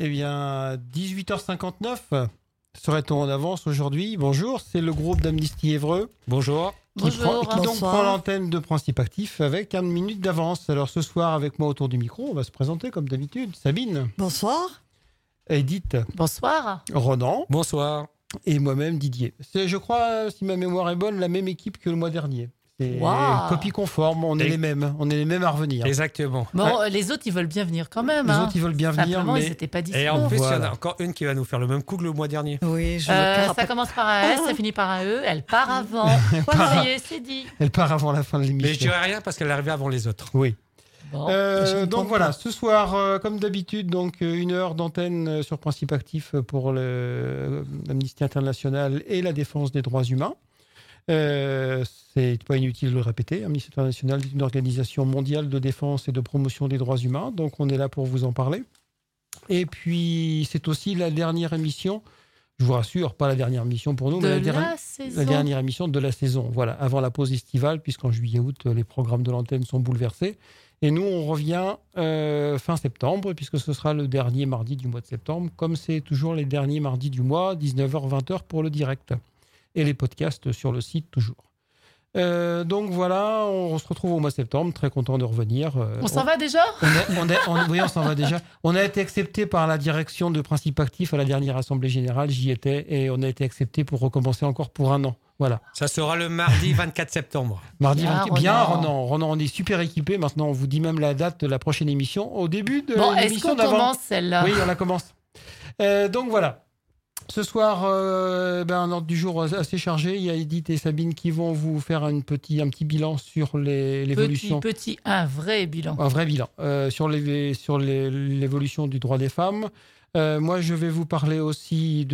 Eh bien, 18h59 serait-on en avance aujourd'hui. Bonjour, c'est le groupe d'Amnistie Évreux. Bonjour. Qui donc prend l'antenne de Principe Actif avec 1 minute d'avance. Alors ce soir, avec moi autour du micro, on va se présenter comme d'habitude. Sabine. Bonsoir. Edith. Bonsoir. Ronan. Bonsoir. Et moi-même, Didier. C'est, je crois, si ma mémoire est bonne, la même équipe que le mois dernier. C'est copie conforme, on est les mêmes à revenir. Exactement. Bon, les autres, ils veulent bien venir quand même. Les autres, ils veulent bien venir. Simplement, mais... ils n'étaient pas dispo. Et en plus, il y en a encore une qui va nous faire le même coup que le mois dernier. Oui, ça commence par un S, ça finit par un E. Elle part avant. Voilà, ça y est, c'est dit. Elle part avant la fin de l'émission. Mais je dirais rien parce qu'elle est arrivée avant les autres. Oui. Bon. Donc voilà, ce soir, comme d'habitude, donc 1 heure d'antenne sur Principe Actif pour l'Amnistie internationale et la défense des droits humains. C'est pas inutile de le répéter. Amnesty International est une organisation mondiale de défense et de promotion des droits humains, donc on est là pour vous en parler. Et puis c'est aussi la dernière émission, je vous rassure, pas la dernière émission pour nous, mais la dernière émission de la saison. Voilà, avant la pause estivale, puisqu'en juillet-août les programmes de l'antenne sont bouleversés. Et nous on revient fin septembre, puisque ce sera le dernier mardi du mois de septembre, comme c'est toujours les derniers mardis du mois, 19h-20h pour le direct. Et les podcasts sur le site toujours. Donc voilà, on se retrouve au mois de septembre, très content de revenir. On s'en va déjà ? Oui, on s'en va déjà. On a été accepté par la direction de Principe Actif à la dernière Assemblée Générale, j'y étais, et on a été accepté pour recommencer encore pour 1 an. Voilà. Ça sera le mardi 24 septembre. Mardi 24. Bien, Ronan, on est super équipé. Maintenant, on vous dit même la date de la prochaine émission. Au début de l'émission d'avant. Est-ce qu'on commence celle-là ? Oui, on la commence. Donc voilà. Ce soir, un ordre du jour assez chargé. Il y a Edith et Sabine qui vont vous faire un petit bilan sur l'évolution. Un vrai bilan. Un vrai bilan sur l'évolution du droit des femmes. Moi, je vais vous parler aussi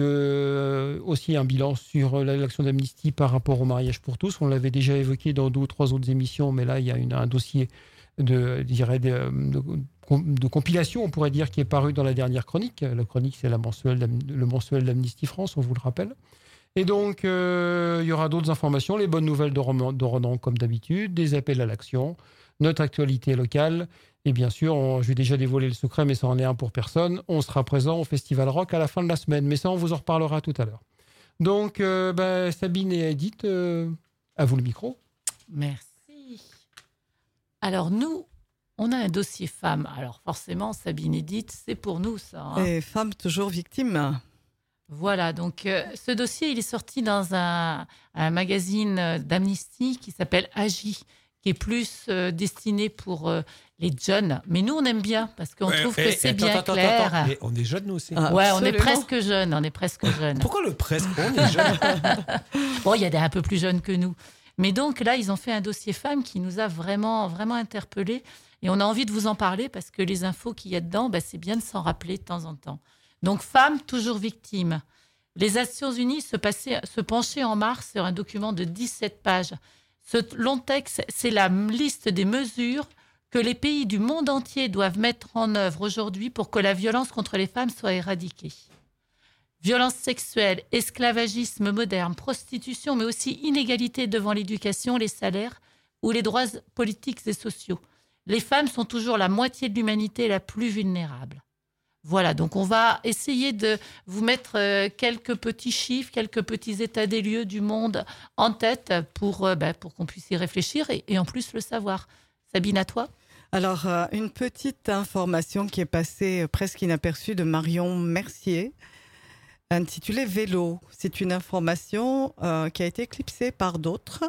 un bilan sur l'action d'Amnesty par rapport au mariage pour tous. On l'avait déjà évoqué dans 2 ou 3 autres émissions, mais là, il y a un dossier de compilation, on pourrait dire, qui est paru dans la dernière chronique. La chronique, c'est le mensuel d'Amnesty France, on vous le rappelle. Et donc, il y aura d'autres informations, les bonnes nouvelles de Ronan, comme d'habitude, des appels à l'action, notre actualité locale. Et bien sûr, je vais déjà dévoiler le secret, mais ça en est un pour personne. On sera présent au Festival Rock à la fin de la semaine. Mais ça, on vous en reparlera tout à l'heure. Donc, Sabine et Edith, à vous le micro. Merci. Alors, nous, on a un dossier femmes. Alors forcément, Sabine et Edith, c'est pour nous ça. Hein. Et femmes toujours victimes. Voilà, donc ce dossier, il est sorti dans un magazine d'Amnesty qui s'appelle Agi, qui est plus destiné pour les jeunes. Mais nous, on aime bien parce qu'on trouve que c'est bien clair. Attends. Mais on est jeunes, nous aussi. Ouais, on est presque jeunes. Pourquoi le presque ? On est jeunes. Bon, il y a des un peu plus jeunes que nous. Mais donc là, ils ont fait un dossier femmes qui nous a vraiment, vraiment interpellés. Et on a envie de vous en parler parce que les infos qu'il y a dedans, c'est bien de s'en rappeler de temps en temps. Donc, femmes toujours victimes. Les Nations Unies se penchaient en mars sur un document de 17 pages. Ce long texte, c'est la liste des mesures que les pays du monde entier doivent mettre en œuvre aujourd'hui pour que la violence contre les femmes soit éradiquée. Violence sexuelle, esclavagisme moderne, prostitution, mais aussi inégalité devant l'éducation, les salaires ou les droits politiques et sociaux. Les femmes sont toujours la moitié de l'humanité la plus vulnérable. Voilà, donc on va essayer de vous mettre quelques petits chiffres, quelques petits états des lieux du monde en tête pour qu'on puisse y réfléchir et en plus le savoir. Sabine, à toi ? Alors, une petite information qui est passée presque inaperçue de Marion Mercier, intitulée « Vélo ». C'est une information qui a été éclipsée par d'autres,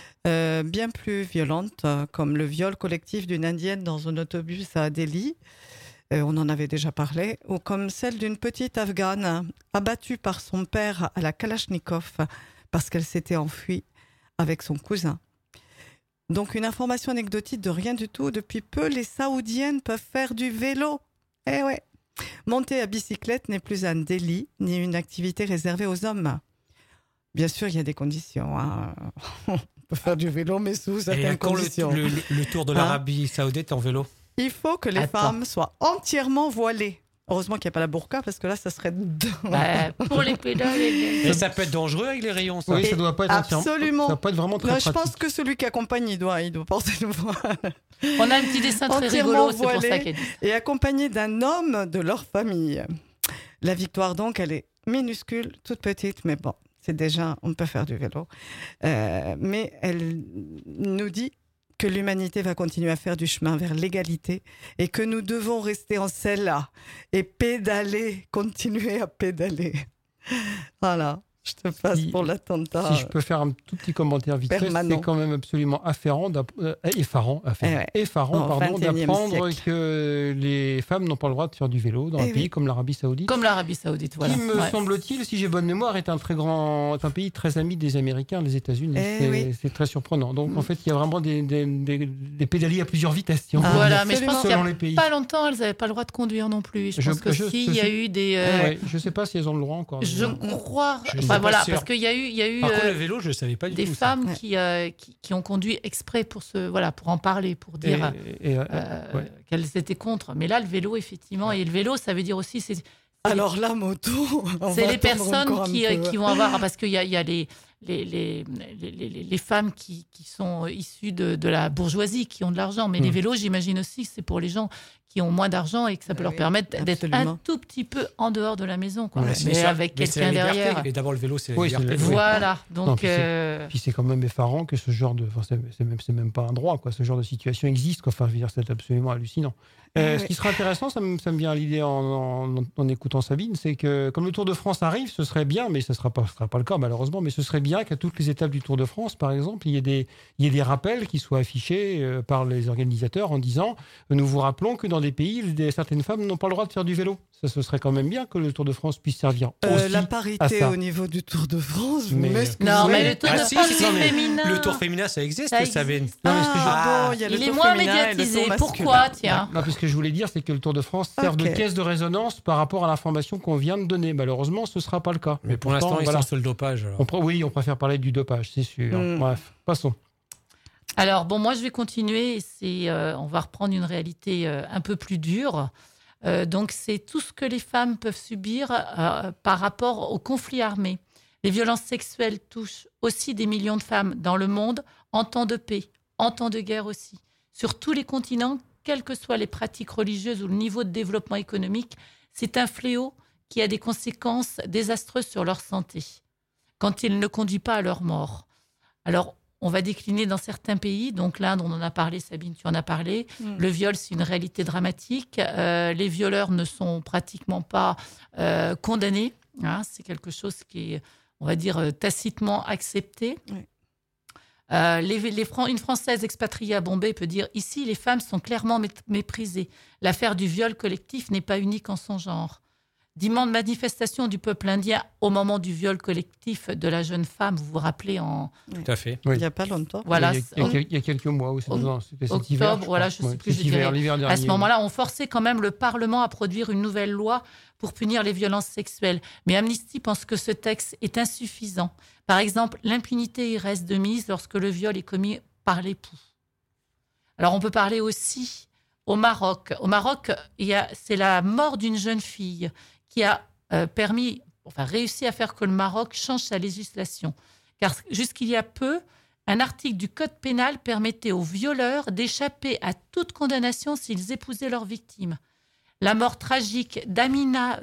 bien plus violentes, comme le viol collectif d'une Indienne dans un autobus à Delhi, on en avait déjà parlé, ou comme celle d'une petite Afghane abattue par son père à la Kalachnikov parce qu'elle s'était enfuie avec son cousin. Donc une information anecdotique de rien du tout. Depuis peu, les Saoudiennes peuvent faire du vélo. Eh ouais. Monter à bicyclette n'est plus un délit, ni une activité réservée aux hommes. Bien sûr, il y a des conditions. Hein. On peut faire du vélo, mais sous certaines conditions. Le tour de l'Arabie Saoudite en vélo. Il faut que les femmes soient entièrement voilées. Heureusement qu'il n'y a pas la burqa, parce que là, ça serait... pour les pédales. Et ça peut être dangereux avec les rayons, ça. Oui, ça doit pas être absolument. Ça doit pas être vraiment très pratique. Je pense que celui qui accompagne, il doit porter le voile. On a un petit dessin très rigolo, c'est pour ça qu'elle dit. Et accompagné d'un homme de leur famille. La victoire, donc, elle est minuscule, toute petite, mais bon, c'est déjà, on peut faire du vélo. Mais elle nous dit que l'humanité va continuer à faire du chemin vers l'égalité et que nous devons rester en selle-là et pédaler, continuer à pédaler. Voilà. Je te passe pour l'attentat. Si je peux faire un tout petit commentaire vite fait, c'est quand même absolument effarant d'apprendre que les femmes n'ont pas le droit de faire du vélo dans un pays comme l'Arabie Saoudite. Comme l'Arabie Saoudite, voilà. Qui, me semble-t-il, si j'ai bonne mémoire, est un pays très ami des Américains, des États-Unis. C'est très surprenant. Donc, en fait, il y a vraiment des pédaliers à plusieurs vitesses. Si on peut voilà, mais je pense qu'il n'y a pas longtemps, elles n'avaient pas le droit de conduire non plus. Je pense qu'il y a eu des... je ne sais pas si elles ont le droit encore. Je crois... Voilà, parce qu'il y a eu par contre, le vélo, je ne savais pas du tout. Des femmes qui ont conduit exprès pour en parler, pour dire qu'elles étaient contre. Mais là, le vélo, effectivement, et le vélo, ça veut dire aussi... Alors la moto, c'est les personnes qui vont avoir... Parce qu'il y a les femmes qui sont issues de la bourgeoisie, qui ont de l'argent. Mais les vélos, j'imagine aussi, c'est pour les gens qui ont moins d'argent et que ça peut leur permettre d'être un tout petit peu en dehors de la maison, quoi. Mais avec quelqu'un derrière. Et d'abord, le vélo, c'est la liberté. Voilà. Donc, puis c'est quand même effarant que ce genre de... c'est même pas un droit, quoi. Ce genre de situation existe, quoi. Enfin, je veux dire, c'est absolument hallucinant. Ce qui serait intéressant, ça me vient à l'idée en écoutant Sabine, c'est que comme le Tour de France arrive, ce serait bien, mais ce ne sera pas le cas malheureusement, mais ce serait bien qu'à toutes les étapes du Tour de France, par exemple, il y ait des rappels qui soient affichés par les organisateurs en disant « Nous vous rappelons que dans des pays, certaines femmes n'ont pas le droit de faire du vélo ». Ça, ce serait quand même bien que le Tour de France puisse servir aussi la parité au niveau du Tour de France, non, mais le Tour de France, c'est féminin. Le Tour féminin, ça existe, Sabine. Il est moins médiatisé. Pourquoi, tiens? Non, ce que je voulais dire, c'est que le Tour de France sert de caisse de résonance par rapport à l'information qu'on vient de donner. Malheureusement, ce ne sera pas le cas. Mais pour l'instant, ils sont sur le dopage. On préfère parler du dopage, c'est sûr. Bref, passons. Alors, bon, moi, je vais continuer. On va reprendre une réalité un peu plus dure. Donc, c'est tout ce que les femmes peuvent subir par rapport aux conflits armés. Les violences sexuelles touchent aussi des millions de femmes dans le monde en temps de paix, en temps de guerre aussi. Sur tous les continents, quelles que soient les pratiques religieuses ou le niveau de développement économique, c'est un fléau qui a des conséquences désastreuses sur leur santé, quand il ne conduit pas à leur mort. Alors, on va décliner dans certains pays. Donc l'Inde, on en a parlé, Sabine, tu en as parlé. Le viol, c'est une réalité dramatique. Les violeurs ne sont pratiquement pas condamnés. Hein, c'est quelque chose qui est, on va dire, tacitement accepté. Oui. Une Française expatriée à Bombay peut dire « Ici, les femmes sont clairement méprisées. L'affaire du viol collectif n'est pas unique en son genre. » D'immenses manifestations du peuple indien au moment du viol collectif de la jeune femme, vous vous rappelez Tout à fait. Oui. Il n'y a pas longtemps. Voilà, il y a quelques mois. C'était cet hiver. Octobre, voilà, je ne sais plus. L'hiver dernier. À ce moment-là, on forçait quand même le Parlement à produire une nouvelle loi pour punir les violences sexuelles. Mais Amnesty pense que ce texte est insuffisant. Par exemple, l'impunité y reste de mise lorsque le viol est commis par l'époux. Alors, on peut parler aussi au Maroc. Au Maroc, c'est la mort d'une jeune fille qui a réussi à faire que le Maroc change sa législation. Car jusqu'il y a peu, un article du Code pénal permettait aux violeurs d'échapper à toute condamnation s'ils épousaient leurs victimes. La mort tragique d'Amina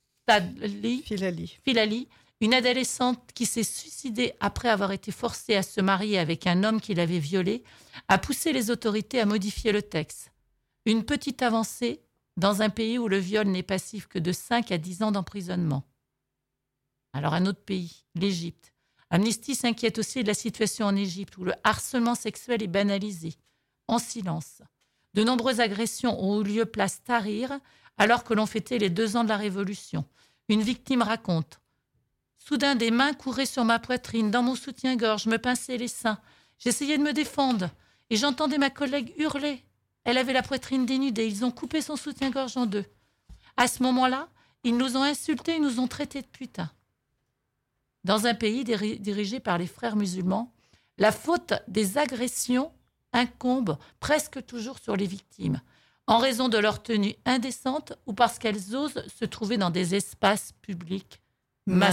Filali, une adolescente qui s'est suicidée après avoir été forcée à se marier avec un homme qui l'avait violée, a poussé les autorités à modifier le texte. Une petite avancée dans un pays où le viol n'est passif que de 5 à 10 ans d'emprisonnement. Alors un autre pays, l'Égypte. Amnesty s'inquiète aussi de la situation en Égypte où le harcèlement sexuel est banalisé, en silence. De nombreuses agressions ont eu lieu place Tahrir alors que l'on fêtait les 2 ans de la Révolution. Une victime raconte « Soudain, des mains couraient sur ma poitrine, dans mon soutien-gorge, me pinçaient les seins. J'essayais de me défendre et j'entendais ma collègue hurler. Elle avait la poitrine dénudée. Ils ont coupé son soutien-gorge en 2. À ce moment-là, ils nous ont insultés et nous ont traités de putains. » Dans un pays dirigé par les frères musulmans, la faute des agressions incombe presque toujours sur les victimes, en raison de leur tenue indécente ou parce qu'elles osent se trouver dans des espaces publics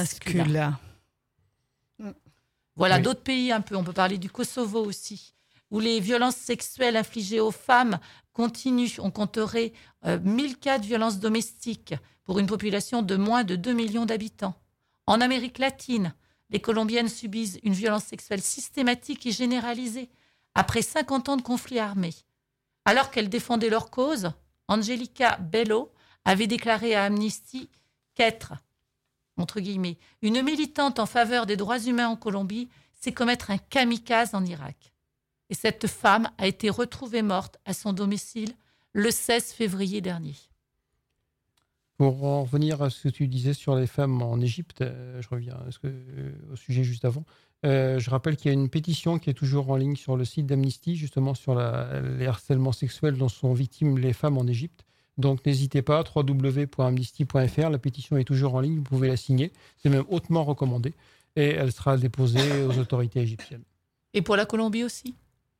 masculins. Voilà, d'autres pays un peu. On peut parler du Kosovo aussi, où les violences sexuelles infligées aux femmes continuent. On compterait 1000 cas de violences domestiques pour une population de moins de 2 millions d'habitants. En Amérique latine, les Colombiennes subissent une violence sexuelle systématique et généralisée après 50 ans de conflits armés. Alors qu'elles défendaient leur cause, Angelica Bello avait déclaré à Amnesty qu'être, entre guillemets, une militante en faveur des droits humains en Colombie, c'est commettre un kamikaze en Irak. Et cette femme a été retrouvée morte à son domicile le 16 février dernier. Pour en revenir à ce que tu disais sur les femmes en Égypte, je reviens au sujet juste avant. Je rappelle qu'il y a une pétition qui est toujours en ligne sur le site d'Amnesty, justement sur les harcèlements sexuels dont sont victimes les femmes en Égypte. Donc n'hésitez pas, www.amnesty.fr, la pétition est toujours en ligne, vous pouvez la signer. C'est même hautement recommandé et elle sera déposée aux autorités égyptiennes. Et pour la Colombie aussi?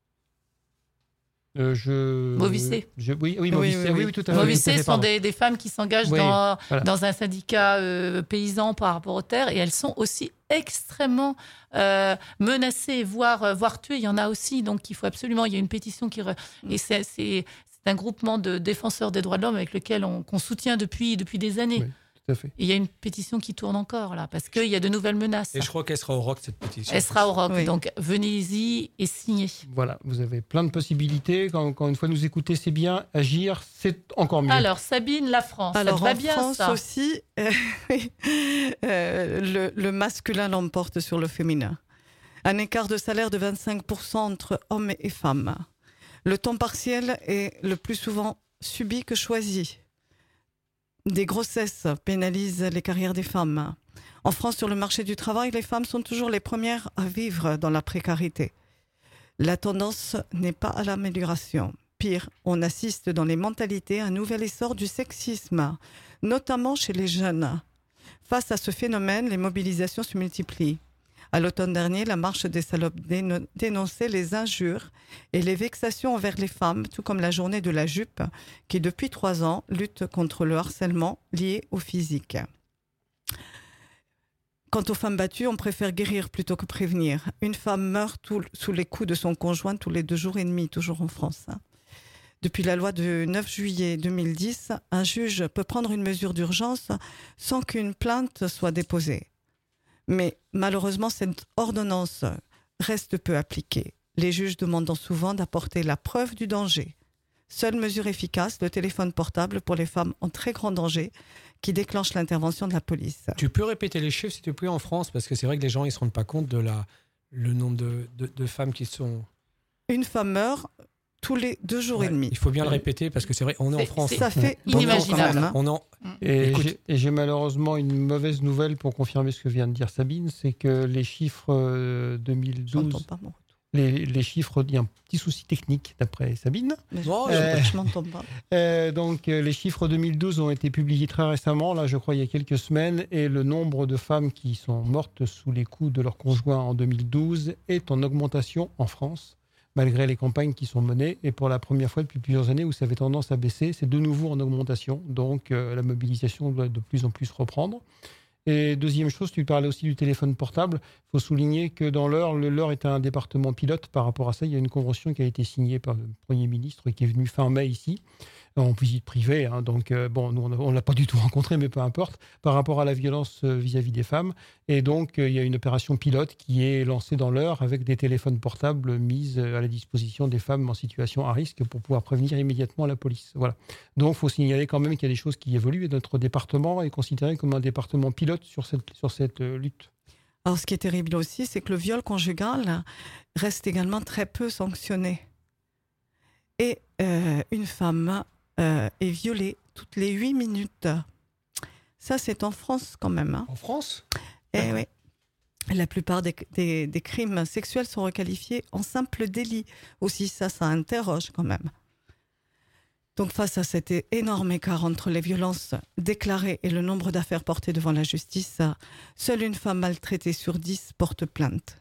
Movicé. Oui, tout à fait. Movicé sont des femmes qui s'engagent dans un syndicat paysan par rapport aux terres et elles sont aussi extrêmement menacées, voire tuées. Il y en a aussi, donc il faut absolument. Il y a une pétition et c'est un groupement de défenseurs des droits de l'homme avec lequel qu'on soutient depuis des années. Oui. Tout à fait. Et il y a une pétition qui tourne encore là, parce qu'il y a de nouvelles menaces. Et je crois qu'elle sera au ROC, cette pétition. Elle sera au ROC, donc venez-y et signez. Voilà, vous avez plein de possibilités. Encore une fois, nous écouter, c'est bien. Agir, c'est encore mieux. Alors, Sabine, la France, alors, ça te va bien, France ça aussi, le masculin l'emporte sur le féminin. Un écart de salaire de 25% entre hommes et femmes. Le temps partiel est le plus souvent subi que choisi. Des grossesses pénalisent les carrières des femmes. En France, sur le marché du travail, les femmes sont toujours les premières à vivre dans la précarité. La tendance n'est pas à l'amélioration. Pire, on assiste dans les mentalités à un nouvel essor du sexisme, notamment chez les jeunes. Face à ce phénomène, les mobilisations se multiplient. À l'automne dernier, la marche des salopes dénonçait les injures et les vexations envers les femmes, tout comme la journée de la jupe, qui depuis 3 ans lutte contre le harcèlement lié au physique. Quant aux femmes battues, on préfère guérir plutôt que prévenir. Une femme meurt sous les coups de son conjoint tous les 2 jours et demi, toujours en France. Depuis la loi du 9 juillet 2010, un juge peut prendre une mesure d'urgence sans qu'une plainte soit déposée. Mais malheureusement, cette ordonnance reste peu appliquée, les juges demandant souvent d'apporter la preuve du danger. Seule mesure efficace, le téléphone portable pour les femmes en très grand danger qui déclenche l'intervention de la police. Tu peux répéter les chiffres, s'il te plaît, en France? Parce que c'est vrai que les gens ne se rendent pas compte de le nombre de femmes qui sont... Une femme meurt tous les 2 jours et demi. Il faut bien le répéter parce que c'est vrai, on est en France. Ça fait inimaginable. Et j'ai malheureusement une mauvaise nouvelle pour confirmer ce que vient de dire Sabine, c'est que les chiffres 2012... Les chiffres, il y a un petit souci technique d'après Sabine. Je m'entends pas. Donc, les chiffres 2012 ont été publiés très récemment, là je crois il y a quelques semaines, et le nombre de femmes qui sont mortes sous les coups de leur conjoint en 2012 est en augmentation en France, malgré les campagnes qui sont menées. Et pour la première fois depuis plusieurs années où ça avait tendance à baisser, c'est de nouveau en augmentation. Donc, la mobilisation doit de plus en plus reprendre. Et deuxième chose, tu parlais aussi du téléphone portable. Il faut souligner que dans l'Eure, l'Eure est un département pilote. Par rapport à ça, il y a une convention qui a été signée par le Premier ministre et qui est venue fin mai ici, en visite privée. Donc, nous, on ne l'a pas du tout rencontré, mais peu importe, par rapport à la violence vis-à-vis des femmes. Et donc, il y a une opération pilote qui est lancée dans l'Eure avec des téléphones portables mis à la disposition des femmes en situation à risque pour pouvoir prévenir immédiatement la police. Voilà. Donc, il faut signaler quand même qu'il y a des choses qui évoluent et notre département est considéré comme un département pilote sur cette lutte. Alors, ce qui est terrible aussi, c'est que le viol conjugal reste également très peu sanctionné. Et une femme est violée toutes les 8 minutes. Ça, c'est en France quand même. En France ? Eh oui. La plupart des crimes sexuels sont requalifiés en simple délit. Aussi, ça interroge quand même. Donc, face à cet énorme écart entre les violences déclarées et le nombre d'affaires portées devant la justice, seule une femme maltraitée sur 10 porte plainte.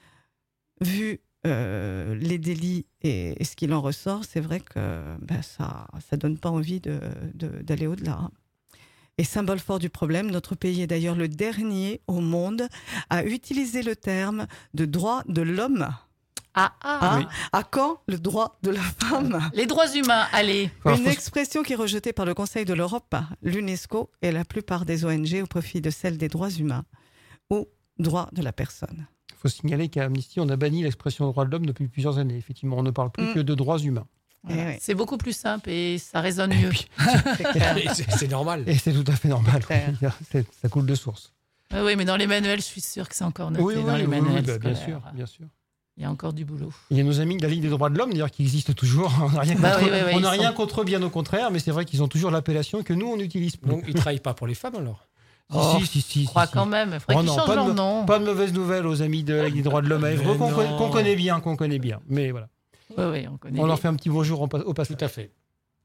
Vu les délits et ce qu'il en ressort, c'est vrai que ça donne pas envie d'aller au-delà. Et symbole fort du problème, notre pays est d'ailleurs le dernier au monde à utiliser le terme de droit de l'homme. Oui. À quand le droit de la femme? Les droits humains, allez. Alors, Une faut- expression qui est rejetée par le Conseil de l'Europe, l'UNESCO et la plupart des ONG au profit de celle des droits humains ou droits de la personne. faut signaler qu'à Amnesty, on a banni l'expression droit de l'homme depuis plusieurs années. Effectivement, on ne parle plus que de droits humains. Voilà. oui. C'est beaucoup plus simple et ça résonne mieux. C'est clair. Et c'est normal. Et c'est tout à fait normal. Clair. Ça coule de source. Oui, mais dans les manuels, je suis sûre que c'est encore noté dans les manuels. Bien scolaires. sûr, bien sûr. Il y a encore du boulot. Il y a nos amis de la Ligue des droits de l'homme, d'ailleurs, qui existent toujours. On n'a rien Bah contre, oui, on ils n'a sont- rien contre eux, bien au contraire, mais c'est vrai qu'ils ont toujours l'appellation que nous, on n'utilise plus. Donc, ils ne travaillent pas pour les femmes alors. Oh, Si. Je crois quand même. Il faudrait qu'ils non, changent leur nom. Pas de mauvaises nouvelles aux amis de la Ligue des droits de l'homme à Évreux, Mais non. qu'on connaît bien. Mais voilà. Oui, on connaît. On leur fait un petit bonjour au passage. Tout à fait.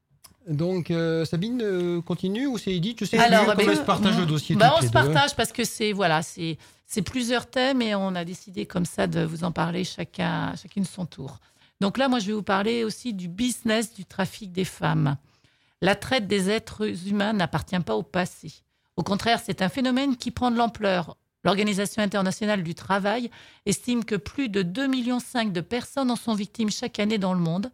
Donc, Sabine continue ou c'est Edith? Je sais Alors, plus, ben, on se partage le dossier. Bah, toutes on les se deux. partage parce que c'est plusieurs thèmes et on a décidé comme ça de vous en parler chacune son tour. Donc là, moi, je vais vous parler aussi du business du trafic des femmes. La traite des êtres humains n'appartient pas au passé. Au contraire, c'est un phénomène qui prend de l'ampleur. L'Organisation internationale du travail estime que plus de 2,5 millions de personnes en sont victimes chaque année dans le monde.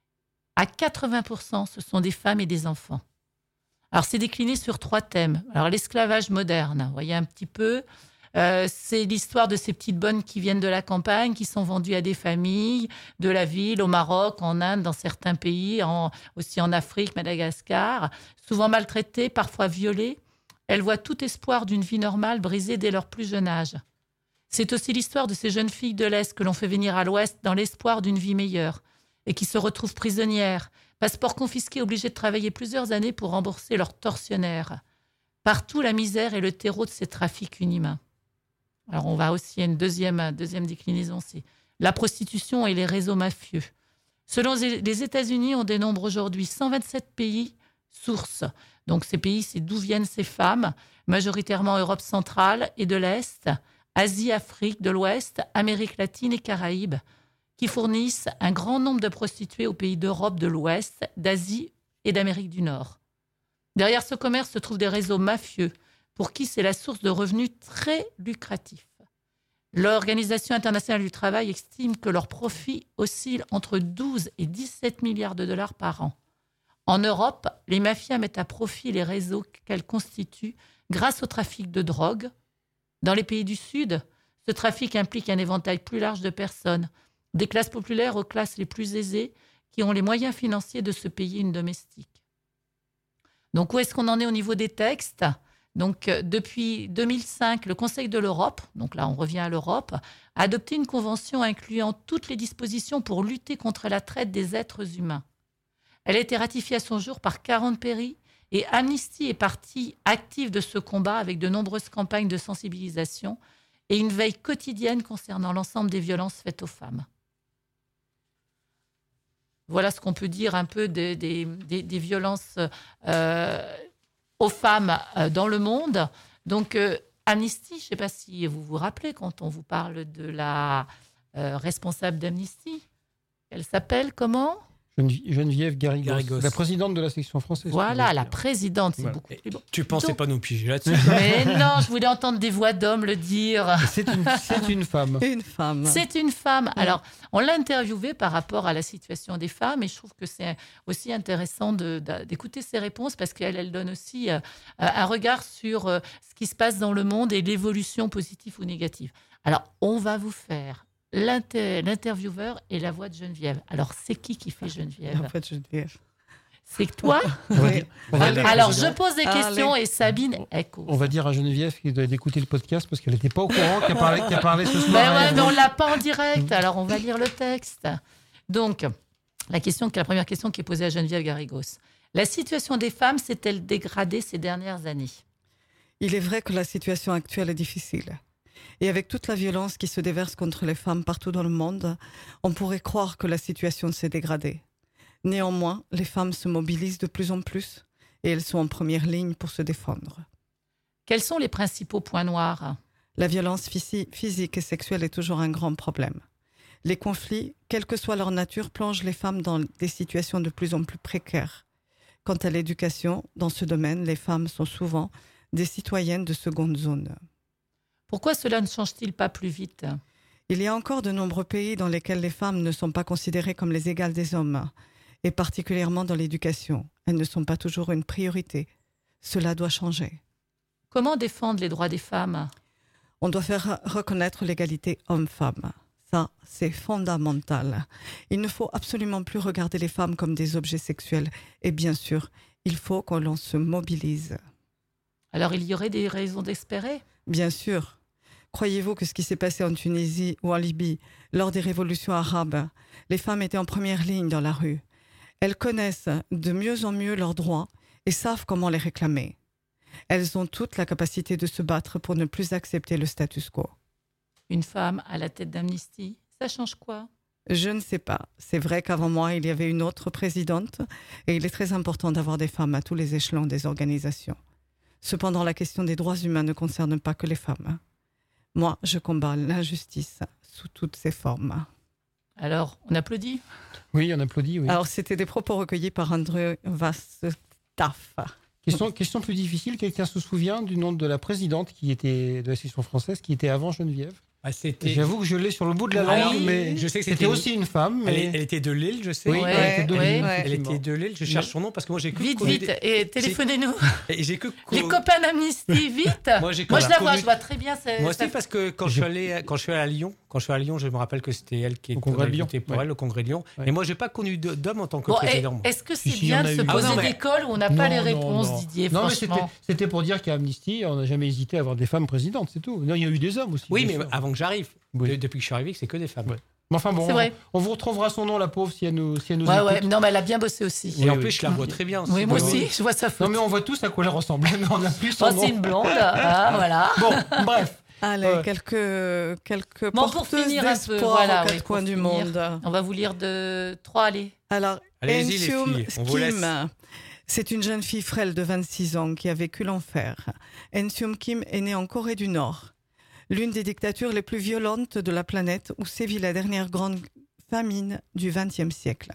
À 80%, ce sont des femmes et des enfants. Alors, c'est décliné sur 3 thèmes. Alors, l'esclavage moderne, vous voyez un petit peu. C'est l'histoire de ces petites bonnes qui viennent de la campagne, qui sont vendues à des familles, de la ville, au Maroc, en Inde, dans certains pays, aussi en Afrique, Madagascar, souvent maltraitées, parfois violées. Elles voient tout espoir d'une vie normale brisé dès leur plus jeune âge. C'est aussi l'histoire de ces jeunes filles de l'Est que l'on fait venir à l'Ouest dans l'espoir d'une vie meilleure et qui se retrouvent prisonnières, passeport confisqué, obligées de travailler plusieurs années pour rembourser leurs tortionnaires. Partout, la misère est le terreau de ces trafics inhumains. Alors, on va aussi à une deuxième déclinaison, c'est la prostitution et les réseaux mafieux. Selon les États-Unis, on dénombre aujourd'hui 127 pays sources. Donc, ces pays, c'est d'où viennent ces femmes, majoritairement Europe centrale et de l'Est, Asie, Afrique de l'Ouest, Amérique latine et Caraïbes, qui fournissent un grand nombre de prostituées aux pays d'Europe de l'Ouest, d'Asie et d'Amérique du Nord. Derrière ce commerce se trouvent des réseaux mafieux, pour qui c'est la source de revenus très lucratifs. L'Organisation internationale du travail estime que leurs profits oscillent entre 12 et 17 milliards de dollars par an. En Europe, les mafias mettent à profit les réseaux qu'elles constituent grâce au trafic de drogue. Dans les pays du Sud, ce trafic implique un éventail plus large de personnes, des classes populaires aux classes les plus aisées qui ont les moyens financiers de se payer une domestique. Donc, où est-ce qu'on en est au niveau des textes ? Donc, depuis 2005, le Conseil de l'Europe, donc là on revient à l'Europe, a adopté une convention incluant toutes les dispositions pour lutter contre la traite des êtres humains. Elle a été ratifiée à son jour par 40 pays et Amnesty est partie active de ce combat avec de nombreuses campagnes de sensibilisation et une veille quotidienne concernant l'ensemble des violences faites aux femmes. Voilà ce qu'on peut dire un peu des violences aux femmes dans le monde. Donc, Amnesty, je ne sais pas si vous vous rappelez quand on vous parle de la responsable d'Amnesty. Elle s'appelle comment ? Geneviève Garrigos. la présidente de la section française. Voilà, la présidente, c'est Voilà. beaucoup plus beau. Tu pensais Donc- pas nous piger là-dessus? Mais non, je voulais entendre des voix d'hommes le dire. C'est une femme. Une femme. C'est une femme. Alors, on l'a interviewée par rapport à la situation des femmes et je trouve que c'est aussi intéressant d'écouter ses réponses parce qu'elle donne aussi un regard sur ce qui se passe dans le monde et l'évolution positive ou négative. Alors, on va vous faire l'intervieweur et la voix de Geneviève. Alors, c'est qui fait Geneviève? En fait, Geneviève. C'est toi? Oui. Alors, je pose des questions et Sabine écoute. On va dire à Geneviève d'écouter le podcast parce qu'elle n'était pas au courant qu'elle parlait ce soir. Ben ouais, mais on l'a pas en direct, alors on va lire le texte. Donc, la première question qui est posée à Geneviève Garrigos. La situation des femmes s'est-elle dégradée ces dernières années? Il est vrai que la situation actuelle est difficile. Et avec toute la violence qui se déverse contre les femmes partout dans le monde, on pourrait croire que la situation s'est dégradée. Néanmoins, les femmes se mobilisent de plus en plus et elles sont en première ligne pour se défendre. Quels sont les principaux points noirs? La violence physique et sexuelle est toujours un grand problème. Les conflits, quelle que soit leur nature, plongent les femmes dans des situations de plus en plus précaires. Quant à l'éducation, dans ce domaine, les femmes sont souvent des citoyennes de seconde zone. Pourquoi cela ne change-t-il pas plus vite? Il y a encore de nombreux pays dans lesquels les femmes ne sont pas considérées comme les égales des hommes, et particulièrement dans l'éducation. Elles ne sont pas toujours une priorité. Cela doit changer. Comment défendre les droits des femmes ? On doit faire reconnaître l'égalité homme-femme. Ça, c'est fondamental. Il ne faut absolument plus regarder les femmes comme des objets sexuels. Et bien sûr, il faut que l'on se mobilise. Alors, il y aurait des raisons d'espérer ? Bien sûr. Croyez-vous que ce qui s'est passé en Tunisie ou en Libye, lors des révolutions arabes, les femmes étaient en première ligne dans la rue. Elles connaissent de mieux en mieux leurs droits et savent comment les réclamer. Elles ont toute la capacité de se battre pour ne plus accepter le status quo. Une femme à la tête d'Amnesty, ça change quoi ? Je ne sais pas. C'est vrai qu'avant moi, il y avait une autre présidente et il est très important d'avoir des femmes à tous les échelons des organisations. Cependant, la question des droits humains ne concerne pas que les femmes. Moi, je combats l'injustice sous toutes ses formes. Alors, on applaudit ? Oui, on applaudit. Oui. Alors, c'était des propos recueillis par André Vastaf. Question plus difficile. Quelqu'un se souvient du nom de la présidente de la section française qui était avant Geneviève ? J'avoue que je l'ai sur le bout de la langue, mais je sais que c'était aussi une femme. Mais... Elle était de Lille, je sais. Oui, elle était de Lille. Elle était de Lille. Je cherche son nom parce que moi j'ai que vite, et téléphonez-nous. J'ai que les copains d'Amnesty, vite. Moi je vois très bien. Moi aussi parce que quand je suis allé à Lyon, je me rappelle que c'était elle qui était invitée pour elle au Congrès de Lyon. Et moi j'ai pas connu d'homme en tant que président. Est-ce que c'est bien de se poser des cols où on n'a pas les réponses, Didier ? Non, franchement. mais c'était pour dire qu'à Amnesty, on n'a jamais hésité à avoir des femmes présidentes, c'est tout. Non, il y a eu des hommes aussi. Oui, mais avant que j'arrive. Depuis que je suis arrivé, c'est que des femmes. Ouais. Mais enfin bon, on vous retrouvera son nom, la pauvre, si elle nous écoute. Ouais. Non, mais elle a bien bossé aussi. Et en plus, je la vois très bien. Oui, moi aussi, je vois sa photo. Non, mais on voit tous à quoi elle ressemble. Mais on n'a plus son nom. C'est une blonde. Voilà. Bon, bref. Allez, quelques porteuses d'espoir aux quatre coins du monde. On va vous lire de 3, allez. Alors, Ensium Kim, c'est une jeune fille frêle de 26 ans qui a vécu l'enfer. Ensium Kim est née en Corée du Nord, l'une des dictatures les plus violentes de la planète où sévit la dernière grande famine du XXe siècle.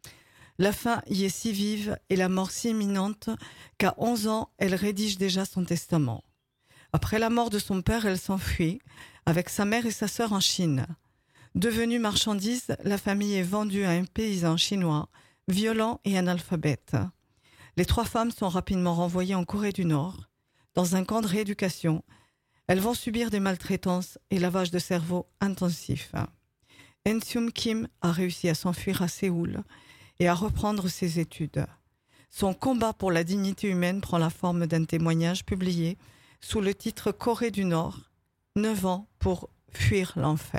La faim y est si vive et la mort si imminente qu'à 11 ans, elle rédige déjà son testament. Après la mort de son père, elle s'enfuit avec sa mère et sa sœur en Chine. Devenue marchandise, la famille est vendue à un paysan chinois, violent et analphabète. Les 3 femmes sont rapidement renvoyées en Corée du Nord, dans un camp de rééducation. Elles vont subir des maltraitances et lavage de cerveau intensif. Ensium Kim a réussi à s'enfuir à Séoul et à reprendre ses études. Son combat pour la dignité humaine prend la forme d'un témoignage publié sous le titre Corée du Nord, 9 ans pour fuir l'enfer.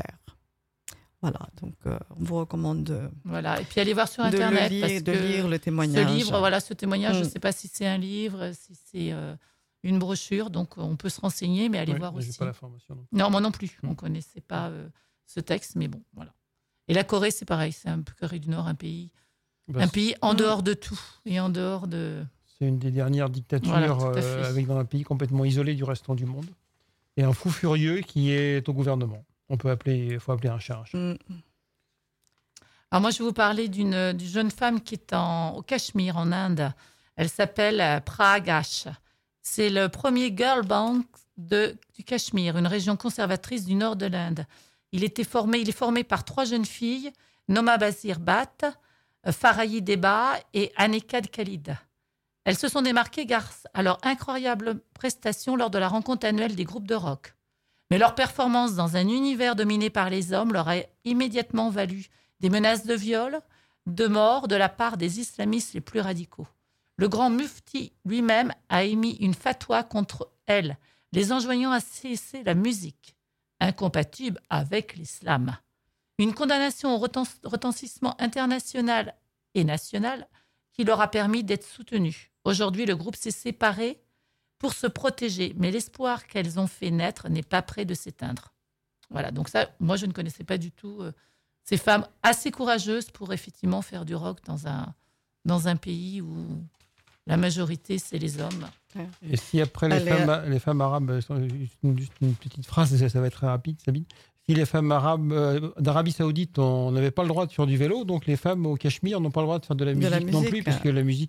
Voilà, donc on vous recommande voilà. Et puis allez voir sur Internet de lire le témoignage. Ce livre, ce témoignage, je ne sais pas si c'est un livre, si c'est une brochure, donc on peut se renseigner, mais allez voir aussi. J'ai pas la formation. Non, moi non plus. On ne connaissait pas ce texte, mais bon, voilà. Et la Corée, c'est pareil, c'est un peu Corée du Nord, un pays en dehors de tout et en dehors de... C'est une des dernières dictatures avec dans un pays complètement isolé du restant du monde. Et un fou furieux qui est au gouvernement. Il faut appeler un chat un chat. Alors moi, je vais vous parler d'une jeune femme qui est au Cachemire, en Inde. Elle s'appelle Pragash. C'est le premier girl band du Cachemire, une région conservatrice du nord de l'Inde. Il est formé par 3 jeunes filles, Noma Basir Bhatt, Farahi Deba et Anikad Khalid. Elles se sont démarquées grâce à leur incroyable prestation lors de la rencontre annuelle des groupes de rock. Mais leur performance dans un univers dominé par les hommes leur a immédiatement valu des menaces de viol, de mort de la part des islamistes les plus radicaux. Le grand mufti lui-même a émis une fatwa contre elles, les enjoignant à cesser la musique, incompatible avec l'islam. Une condamnation au retentissement international et national qui leur a permis d'être soutenues. Aujourd'hui, le groupe s'est séparé pour se protéger, mais l'espoir qu'elles ont fait naître n'est pas près de s'éteindre. Voilà, donc ça, moi, je ne connaissais pas du tout ces femmes assez courageuses pour effectivement faire du rock dans un pays où la majorité, c'est les hommes. Et si après les femmes arabes, juste une petite phrase, ça va être très rapide, Sabine. Si les femmes arabes d'Arabie Saoudite, on n'avait pas le droit de faire du vélo, donc les femmes au Cachemire n'ont pas le droit de faire de la musique non plus, parce que la musique,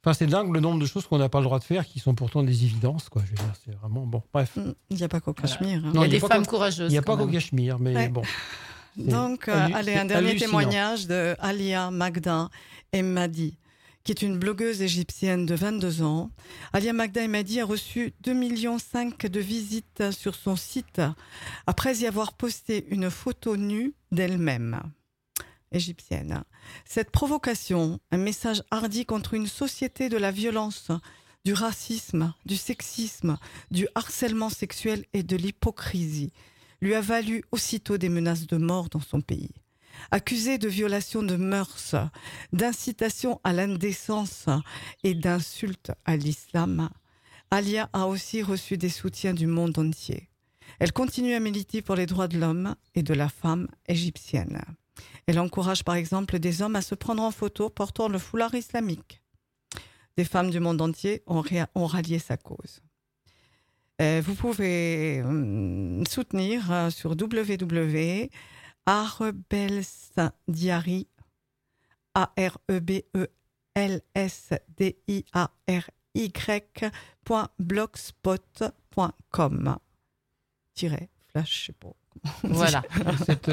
Enfin, c'est dingue le nombre de choses qu'on n'a pas le droit de faire qui sont pourtant des évidences, quoi. Je veux dire, c'est vraiment bon. Bref. Il n'y a pas qu'au Cachemire. Il y a des femmes courageuses. Il n'y a pas qu'au Cachemire, mais bon. Donc, allez, un dernier témoignage de Alia Magda Emmadi, qui est une blogueuse égyptienne de 22 ans. Alia Magda Emmadi a reçu 2,5 millions de visites sur son site après y avoir posté une photo nue d'elle-même. Égyptienne. Cette provocation, un message hardi contre une société de la violence, du racisme, du sexisme, du harcèlement sexuel et de l'hypocrisie, lui a valu aussitôt des menaces de mort dans son pays. Accusée de violation de mœurs, d'incitation à l'indécence et d'insulte à l'islam, Alia a aussi reçu des soutiens du monde entier. Elle continue à militer pour les droits de l'homme et de la femme égyptienne. Elle encourage par exemple des hommes à se prendre en photo portant le foulard islamique. Des femmes du monde entier ont rallié sa cause. Vous pouvez soutenir sur www.arbelsdiary.blogspot.com/flash, je sais pas. Voilà. Cette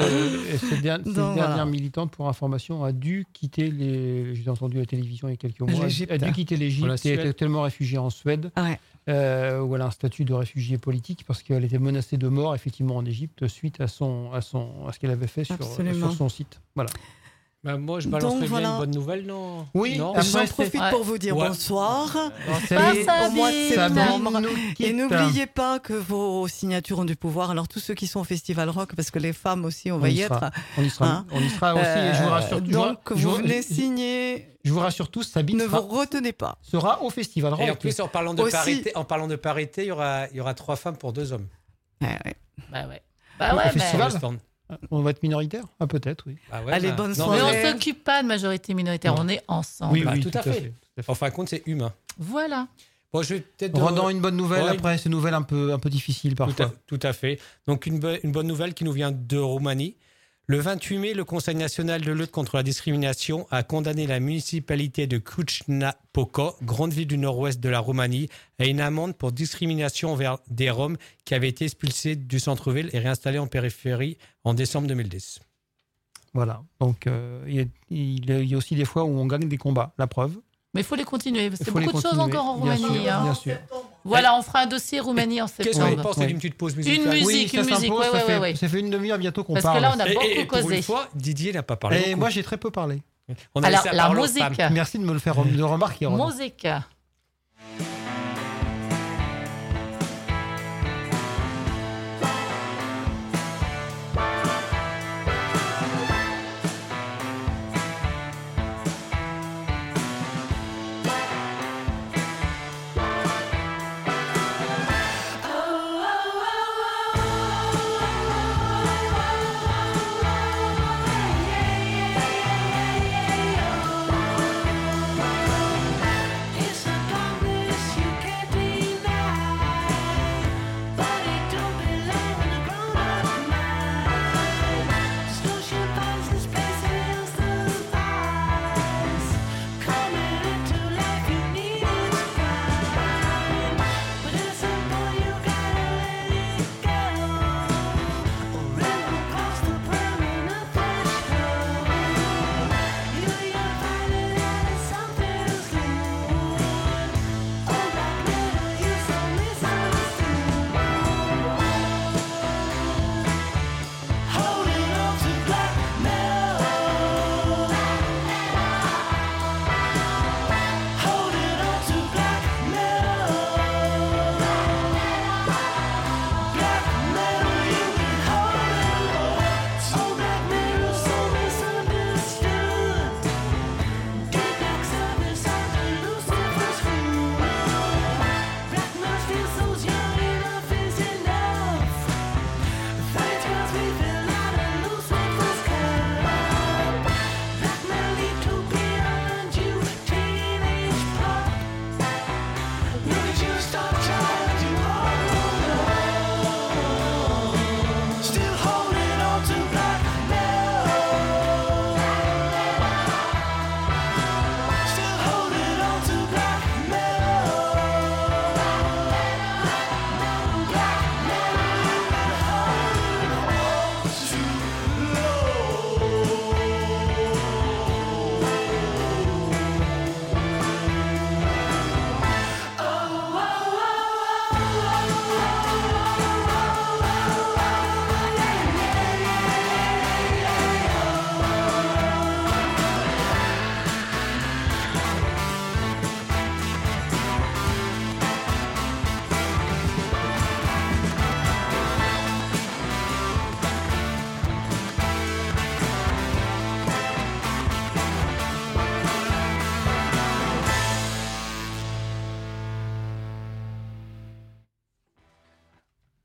dernière militante, pour information, a dû quitter j'ai entendu à la télévision il y a quelques mois, a dû quitter l'Égypte et est actuellement réfugiée en Suède, où elle a un statut de réfugiée politique parce qu'elle était menacée de mort effectivement en Égypte suite à ce qu'elle avait fait sur son site. Voilà. Bah moi, je balancerais bien une bonne nouvelle, non? Oui, non. J'en profite pour vous dire bonsoir. Au mois de septembre. Et n'oubliez pas que vos signatures ont du pouvoir. Alors, tous ceux qui sont au Festival Rock, parce que les femmes aussi, on va y être. On y sera aussi. Et je vous rassure, donc, vous venez signer. Je vous rassure tous, Sabine ne vous retenez pas. Sera au Festival Rock. Et en plus, en parlant de parité, il y aura 3 femmes pour 2 hommes. Bah ouais. Au festival. On va être minoritaire? Peut-être, oui. Allez, bonne soirée. Mais on ne s'occupe pas de majorité minoritaire, on est ensemble. Oui, tout à fait. En fin de compte, c'est humain. Voilà. Bon, je vais peut-être rendant une bonne nouvelle après ces nouvelles un peu difficiles parfois. Tout à fait. Donc une bonne nouvelle qui nous vient de Roumanie. Le 28 mai, le Conseil national de lutte contre la discrimination a condamné la municipalité de Cluj-Napoca, grande ville du nord-ouest de la Roumanie, à une amende pour discrimination envers des Roms qui avaient été expulsés du centre-ville et réinstallés en périphérie en décembre 2010. Voilà. Donc il y a aussi des fois où on gagne des combats, la preuve. Mais il faut les continuer. C'est beaucoup de choses encore en Roumanie. Bien sûr. Voilà, on fera un dossier Roumanie en septembre. Qu'est-ce que vous pensez d'une petite pause musicale? Une musique. Ça fait une demi-heure bientôt qu'on parle. Parce que là, on a beaucoup causé. Pour une fois, Didier n'a pas parlé. Et moi, j'ai très peu parlé. Alors, la musique. Merci de me le faire remarquer. Musique. It's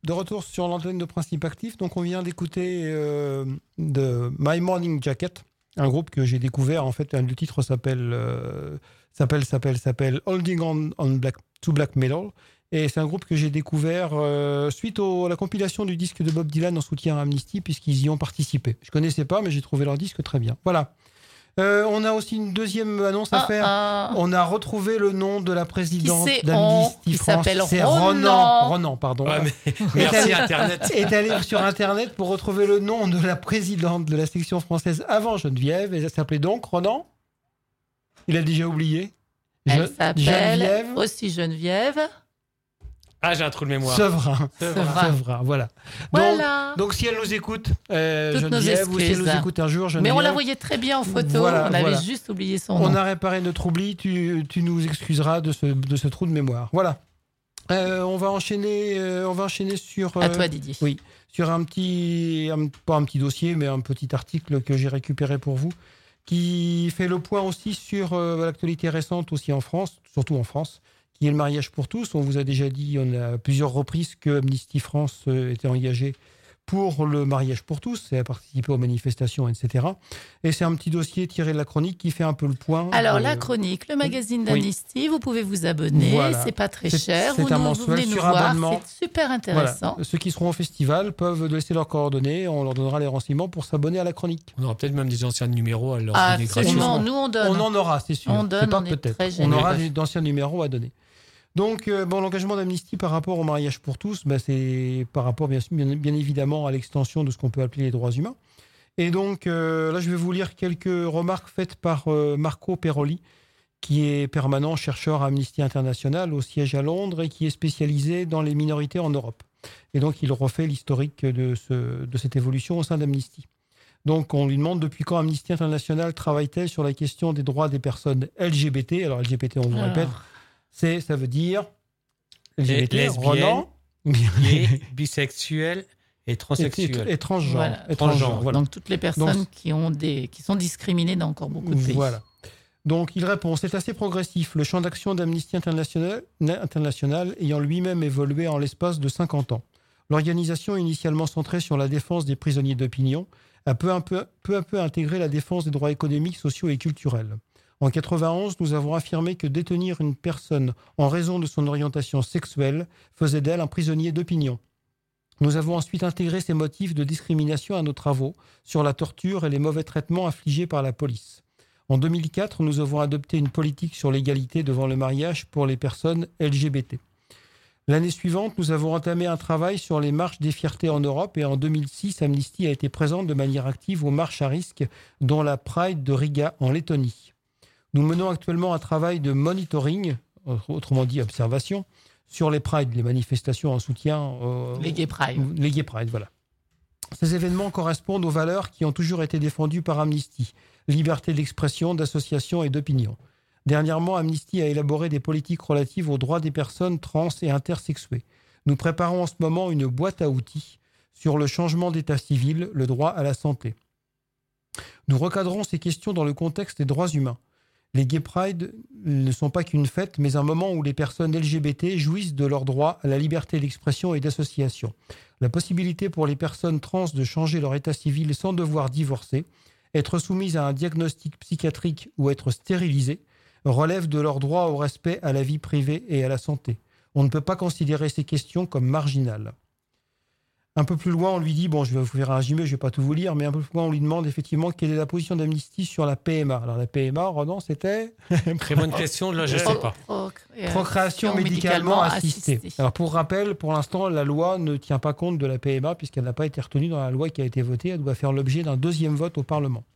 de retour sur l'antenne de Principe Actif. Donc, on vient d'écouter de My Morning Jacket, un groupe que j'ai découvert. En fait, le titre s'appelle Holding on to Black Metal. Et c'est un groupe que j'ai découvert suite à la compilation du disque de Bob Dylan en soutien à Amnesty, puisqu'ils y ont participé. Je ne connaissais pas, mais j'ai trouvé leur disque très bien. Voilà. On a aussi une deuxième annonce à faire. On a retrouvé le nom de la présidente d'Amnesty France. C'est Ronan, pardon. Ouais, merci Internet. Est allé sur Internet pour retrouver le nom de la présidente de la section française avant Geneviève. Et ça s'appelait donc Ronan. Il a déjà oublié. Elle s'appelle aussi Geneviève. Ah, j'ai un trou de mémoire. Sevrin, voilà. Donc, si elle nous écoute, Geneviève, ou si elle nous écoute un jour, Geneviève... Mais on la voyait très bien en photo, on avait juste oublié son nom. On a réparé notre oubli, tu nous excuseras de ce trou de mémoire. Voilà. On va enchaîner sur... à toi, Didier. Oui, sur pas un petit dossier, mais un petit article que j'ai récupéré pour vous, qui fait le point aussi sur l'actualité récente aussi en France, surtout en France, qui est le mariage pour tous. On vous a déjà dit, on a plusieurs reprises que Amnesty France était engagé pour le mariage pour tous et a participé aux manifestations, etc. Et c'est un petit dossier tiré de la chronique qui fait un peu le point. Alors, la chronique, le magazine d'Amnesty, vous pouvez vous abonner, c'est pas très cher. C'est un mensuel venez nous sur voir, abonnement. c'est super intéressant. Voilà. Ceux qui seront au festival peuvent laisser leurs coordonnées, on leur donnera les renseignements pour s'abonner à la chronique. On aura peut-être même des anciens numéros à leur donner gratuitement. Nous, on donne. On en aura, c'est sûr. On donne, on aura d'anciens numéros à donner. Donc, l'engagement d'Amnesty par rapport au mariage pour tous, c'est par rapport bien évidemment à l'extension de ce qu'on peut appeler les droits humains. Et donc, là, je vais vous lire quelques remarques faites par Marco Perroli, qui est permanent chercheur à Amnesty International au siège à Londres et qui est spécialisé dans les minorités en Europe. Et donc, il refait l'historique de cette évolution au sein d'Amnesty. Donc, on lui demande depuis quand Amnesty International travaille-t-elle sur la question des droits des personnes LGBT. Alors, LGBT, on vous répète... Ça veut dire LGBT, lesbiennes, bisexuels et transsexuels. Et transgenres. Voilà. Donc toutes les personnes qui sont discriminées dans encore beaucoup de pays. Voilà. Donc il répond, c'est assez progressif. Le champ d'action d'Amnesty International ayant lui-même évolué en l'espace de 50 ans. L'organisation, initialement centrée sur la défense des prisonniers d'opinion, a peu à peu intégré la défense des droits économiques, sociaux et culturels. En 1991, nous avons affirmé que détenir une personne en raison de son orientation sexuelle faisait d'elle un prisonnier d'opinion. Nous avons ensuite intégré ces motifs de discrimination à nos travaux sur la torture et les mauvais traitements infligés par la police. En 2004, nous avons adopté une politique sur l'égalité devant le mariage pour les personnes LGBT. L'année suivante, nous avons entamé un travail sur les marches des fiertés en Europe et en 2006, Amnesty a été présente de manière active aux marches à risque, dont la Pride de Riga en Lettonie. Nous menons actuellement un travail de monitoring, autrement dit observation, sur les Prides, les manifestations en soutien... les Gay Pride. Les Gay Pride, voilà. Ces événements correspondent aux valeurs qui ont toujours été défendues par Amnesty. Liberté d'expression, d'association et d'opinion. Dernièrement, Amnesty a élaboré des politiques relatives aux droits des personnes trans et intersexuées. Nous préparons en ce moment une boîte à outils sur le changement d'état civil, le droit à la santé. Nous recadrons ces questions dans le contexte des droits humains. Les Gay Pride ne sont pas qu'une fête, mais un moment où les personnes LGBT jouissent de leur droit à la liberté d'expression et d'association. La possibilité pour les personnes trans de changer leur état civil sans devoir divorcer, être soumises à un diagnostic psychiatrique ou être stérilisées, relève de leur droit au respect à la vie privée et à la santé. On ne peut pas considérer ces questions comme marginales. Un peu plus loin, on lui dit, je vais vous faire un résumé, je ne vais pas tout vous lire, mais un peu plus loin, on lui demande effectivement quelle est la position d'Amnesty sur la PMA. Alors la PMA, Ronan, c'était... Très bonne question, là je ne sais pas. Procréation médicalement assistée. Alors pour rappel, pour l'instant, la loi ne tient pas compte de la PMA puisqu'elle n'a pas été retenue dans la loi qui a été votée. Elle doit faire l'objet d'un deuxième vote au Parlement.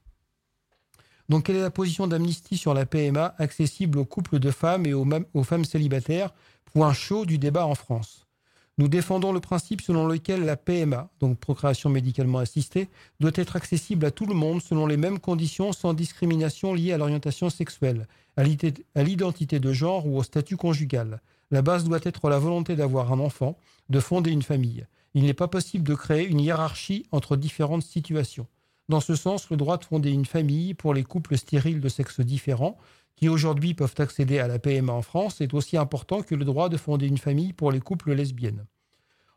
Donc quelle est la position d'Amnesty sur la PMA accessible aux couples de femmes et aux femmes célibataires? Point chaud du débat en France. Nous défendons le principe selon lequel la PMA, donc procréation médicalement assistée, doit être accessible à tout le monde selon les mêmes conditions sans discrimination liée à l'orientation sexuelle, à l'identité de genre ou au statut conjugal. La base doit être la volonté d'avoir un enfant, de fonder une famille. Il n'est pas possible de créer une hiérarchie entre différentes situations. Dans ce sens, le droit de fonder une famille pour les couples stériles de sexe différent, qui aujourd'hui peuvent accéder à la PMA en France, est aussi important que le droit de fonder une famille pour les couples lesbiennes.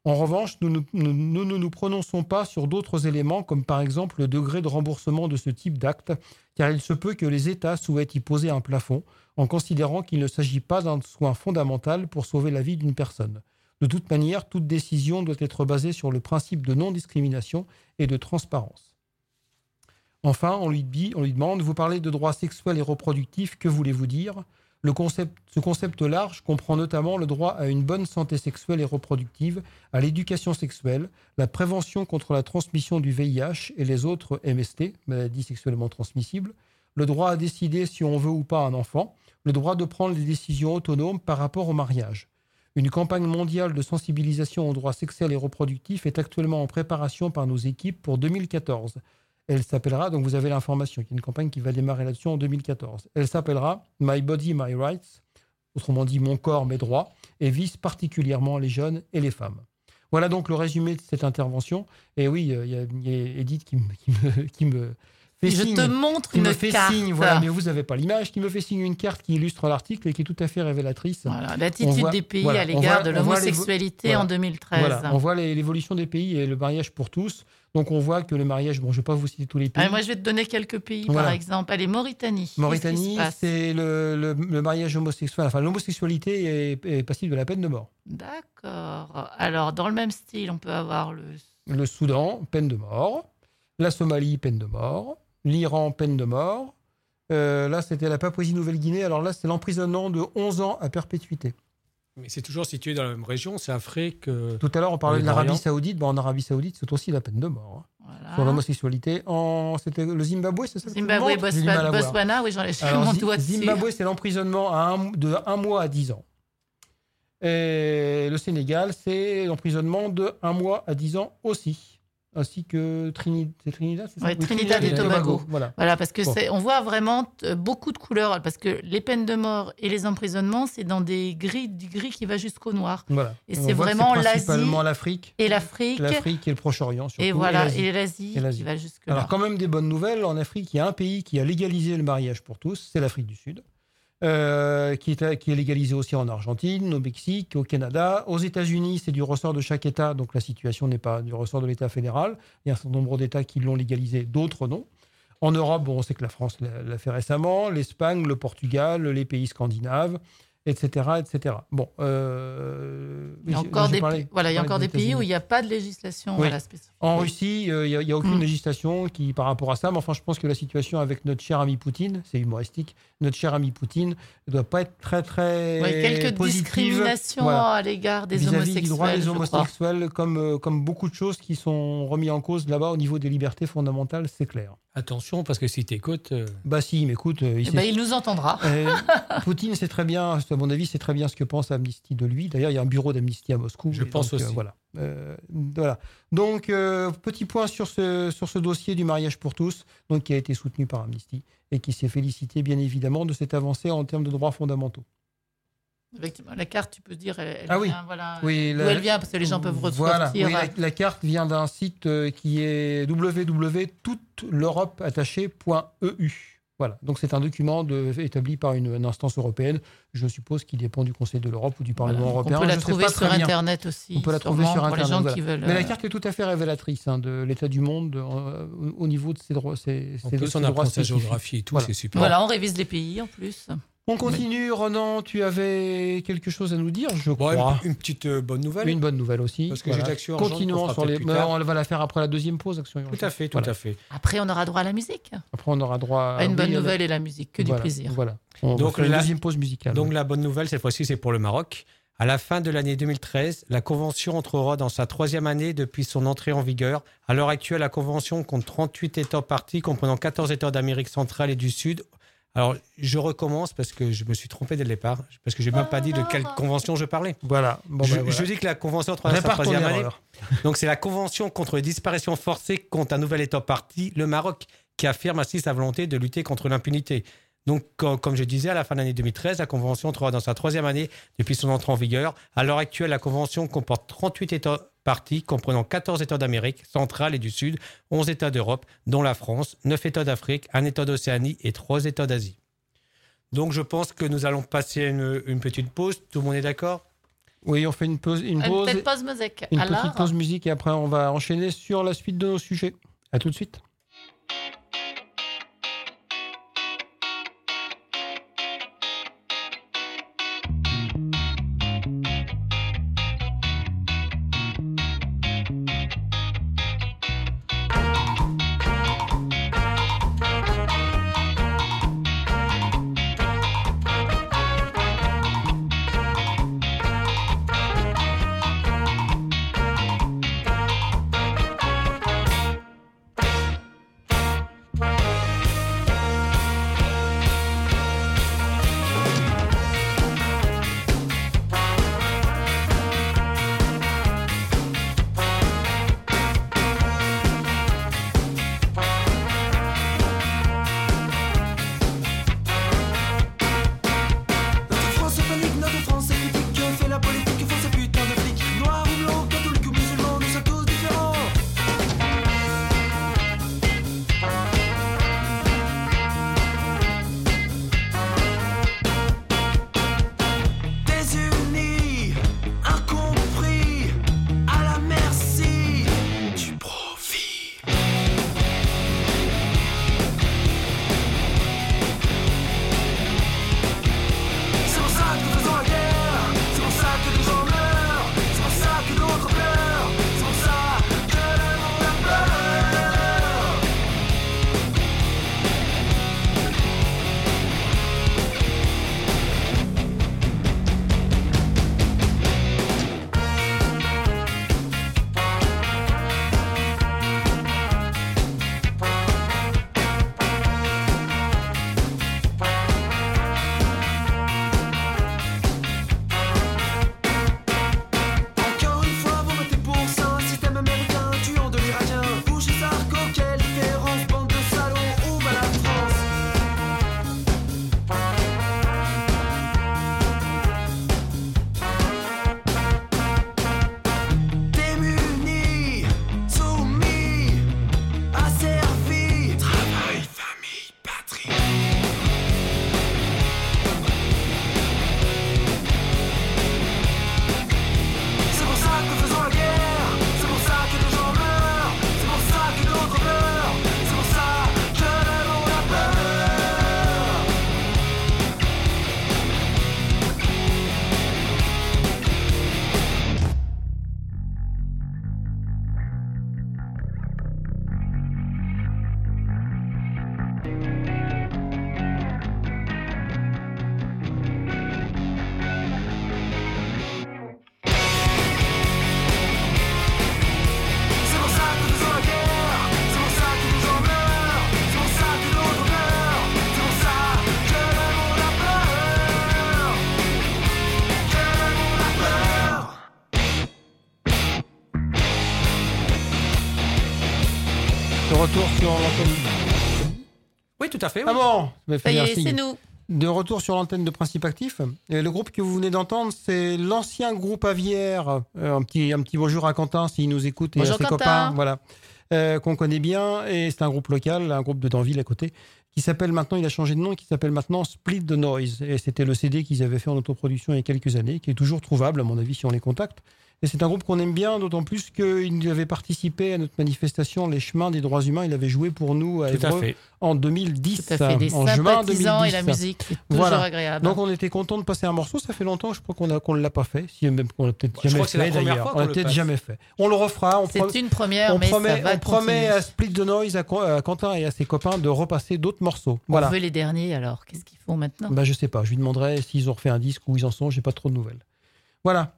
En revanche, nous ne nous prononçons pas sur d'autres éléments, comme par exemple le degré de remboursement de ce type d'acte, car il se peut que les États souhaitent y poser un plafond, en considérant qu'il ne s'agit pas d'un soin fondamental pour sauver la vie d'une personne. De toute manière, toute décision doit être basée sur le principe de non-discrimination et de transparence. Enfin, on lui demande, vous parlez de droits sexuels et reproductifs, que voulez-vous dire ? Ce concept large comprend notamment le droit à une bonne santé sexuelle et reproductive, à l'éducation sexuelle, la prévention contre la transmission du VIH et les autres MST, maladies sexuellement transmissibles, le droit à décider si on veut ou pas un enfant, le droit de prendre des décisions autonomes par rapport au mariage. Une campagne mondiale de sensibilisation aux droits sexuels et reproductifs est actuellement en préparation par nos équipes pour 2014. Elle s'appellera, donc vous avez l'information, il y a une campagne qui va démarrer là-dessus en 2014. Elle s'appellera « My Body, My Rights », autrement dit « Mon corps, mes droits », et vise particulièrement les jeunes et les femmes. Voilà donc le résumé de cette intervention. Et oui, il y a Edith qui me fait signe. Je te montre une carte. Voilà, mais vous n'avez pas l'image, qui me fait signe une carte qui illustre l'article et qui est tout à fait révélatrice. Voilà, l'attitude des pays à l'égard de l'homosexualité en 2013. Voilà, on voit l'évolution des pays et le mariage pour tous. Donc on voit que le mariage, bon, je ne vais pas vous citer tous les pays. Moi, je vais te donner quelques pays, par exemple. Allez, Mauritanie. Mauritanie, c'est le mariage homosexuel. Enfin, l'homosexualité est passible de la peine de mort. D'accord. Alors, dans le même style, on peut avoir le Soudan, peine de mort. La Somalie, peine de mort. L'Iran, peine de mort. Là, c'était la Papouasie-Nouvelle-Guinée. Alors là, c'est l'emprisonnement de 11 ans à perpétuité. Mais c'est toujours situé dans la même région, c'est Afrique. Tout à l'heure, on parlait de l'Arabie Saoudite. En Arabie Saoudite, c'est aussi la peine de mort. Voilà. Sur l'homosexualité. C'était le Zimbabwe, c'est ça? Zimbabwe, Botswana, oui, j'en ai mon doigt dessus. Zimbabwe, c'est l'emprisonnement de 1 mois à 10 ans. Et le Sénégal, c'est l'emprisonnement de 1 mois à 10 ans aussi. Ainsi que Trinidad, c'est ça? Oui, Trinidad et Tobago. Voilà, parce que on voit vraiment beaucoup de couleurs, parce que les peines de mort et les emprisonnements, c'est dans du gris qui va jusqu'au noir. Voilà. Et c'est vraiment l'Asie. Principalement l'Afrique. Et l'Afrique. L'Afrique et le Proche-Orient, surtout. Et l'Asie qui va jusque-là. Alors, quand même des bonnes nouvelles. En Afrique, il y a un pays qui a légalisé le mariage pour tous, c'est l'Afrique du Sud. Qui est légalisé aussi en Argentine, au Mexique, au Canada. Aux États-Unis, c'est du ressort de chaque État, donc la situation n'est pas du ressort de l'État fédéral. Il y a un certain nombre d'États qui l'ont légalisé, d'autres non. En Europe, on sait que la France l'a fait récemment, l'Espagne, le Portugal, les pays scandinaves, etc. etc. Bon, il y a encore des pays où il n'y a pas de législation spécifique. En Russie, il n'y a aucune législation par rapport à ça, mais enfin, je pense que la situation avec notre cher ami Poutine, c'est humoristique, notre cher ami Poutine ne doit pas être très, très quelques positive. Discriminations à l'égard des homosexuels. Du droit des homosexuels, comme beaucoup de choses qui sont remises en cause là-bas au niveau des libertés fondamentales, c'est clair. Attention, parce que si t'écoutes... S'il m'écoute... il nous entendra. Poutine, c'est très bien, à mon avis, c'est très bien ce que pense Amnesty de lui. D'ailleurs, il y a un bureau d'Amnesty à Moscou. Je pense aussi. Voilà. Donc, petit point sur ce dossier du mariage pour tous, donc, qui a été soutenu par Amnesty et qui s'est félicité, bien évidemment, de cette avancée en termes de droits fondamentaux. Effectivement, la carte, tu peux dire, elle vient, d'où elle vient, parce que les gens peuvent ressortir. La carte vient d'un site qui est www.touteleurope.eu. Voilà, donc c'est un document établi par une instance européenne. Je suppose qu'il dépend du Conseil de l'Europe ou du Parlement européen. On peut la trouver sur Internet aussi. On peut la trouver sur Internet. Les gens qui veulent... Mais la carte est tout à fait révélatrice de l'état du monde au niveau de ses droits. En plus, on apprend sa géographie et tout, c'est super. Voilà, on révise les pays en plus. On continue, Ronan, tu avais quelque chose à nous dire, je crois. Une petite bonne nouvelle. Une bonne nouvelle aussi. Parce que j'ai l'Action Urgente. Continuons sur les... On va la faire après la deuxième pause, Action Urgente. Tout à fait. Après, on aura droit à la musique. Après, on aura droit à une bonne nouvelle et la musique, que du plaisir. Voilà. Donc, la deuxième pause musicale. Donc, la bonne nouvelle, cette fois-ci, c'est pour le Maroc. À la fin de l'année 2013, la Convention entrera dans sa 3e année depuis son entrée en vigueur. À l'heure actuelle, la Convention compte 38 États parties, comprenant 14 États d'Amérique centrale et du Sud. Alors, je recommence parce que je me suis trompé dès le départ, parce que je n'ai même pas dit de quelle convention je parlais. Voilà. Je dis que la convention entre la 3e année. Donc, c'est la convention contre les disparitions forcées contre un nouvel État parti, le Maroc, qui affirme ainsi sa volonté de lutter contre l'impunité. Donc, comme je disais, à la fin de l'année 2013, la convention entrera dans sa 3e année depuis son entrée en vigueur. À l'heure actuelle, la convention comporte 38 États parties, comprenant 14 États d'Amérique centrale et du Sud, 11 États d'Europe, dont la France, 9 États d'Afrique, 1 État d'Océanie et 3 États d'Asie. Donc, je pense que nous allons passer une petite pause. Tout le monde est d'accord ? Oui, on fait une pause. Une petite pause musique. Une Alors, petite pause musique et après on va enchaîner sur la suite de nos sujets. À tout de suite. De retour sur l'antenne. Oui, tout à fait. Oui. Ah bon, ça y est, c'est nous. De retour sur l'antenne de Principe Actif. Et le groupe que vous venez d'entendre, c'est l'ancien groupe Aviaire. Un petit bonjour à Quentin s'il nous écoute et bonjour à ses Quentin. copains, voilà, qu'on connaît bien. Et c'est un groupe local, un groupe de Danville à côté, qui s'appelle maintenant, il a changé de nom, qui s'appelle maintenant Split the Noise. Et c'était le CD qu'ils avaient fait en autoproduction il y a quelques années, qui est toujours trouvable à mon avis si on les contacte. Et c'est un groupe qu'on aime bien, d'autant plus qu'il avait participé à notre manifestation Les Chemins des Droits Humains. Il avait joué pour nous à Évreux en 2010. Tout à fait, des en juin 2010. et la musique, c'est toujours agréable. Donc on était content de passer un morceau. Ça fait longtemps, je crois qu'on ne l'a pas fait. Si même qu'on l'a peut-être jamais fait d'ailleurs. On l'a peut-être jamais fait. On le refera. C'est une première, mais ça va on promet à Split the Noise, à Quentin et à ses copains de repasser d'autres morceaux. Voilà. On veut les derniers alors. Qu'est-ce qu'ils font maintenant ? Je sais pas. Je lui demanderai s'ils ont refait un disque, où ils en sont. J'ai pas trop de nouvelles. Voilà.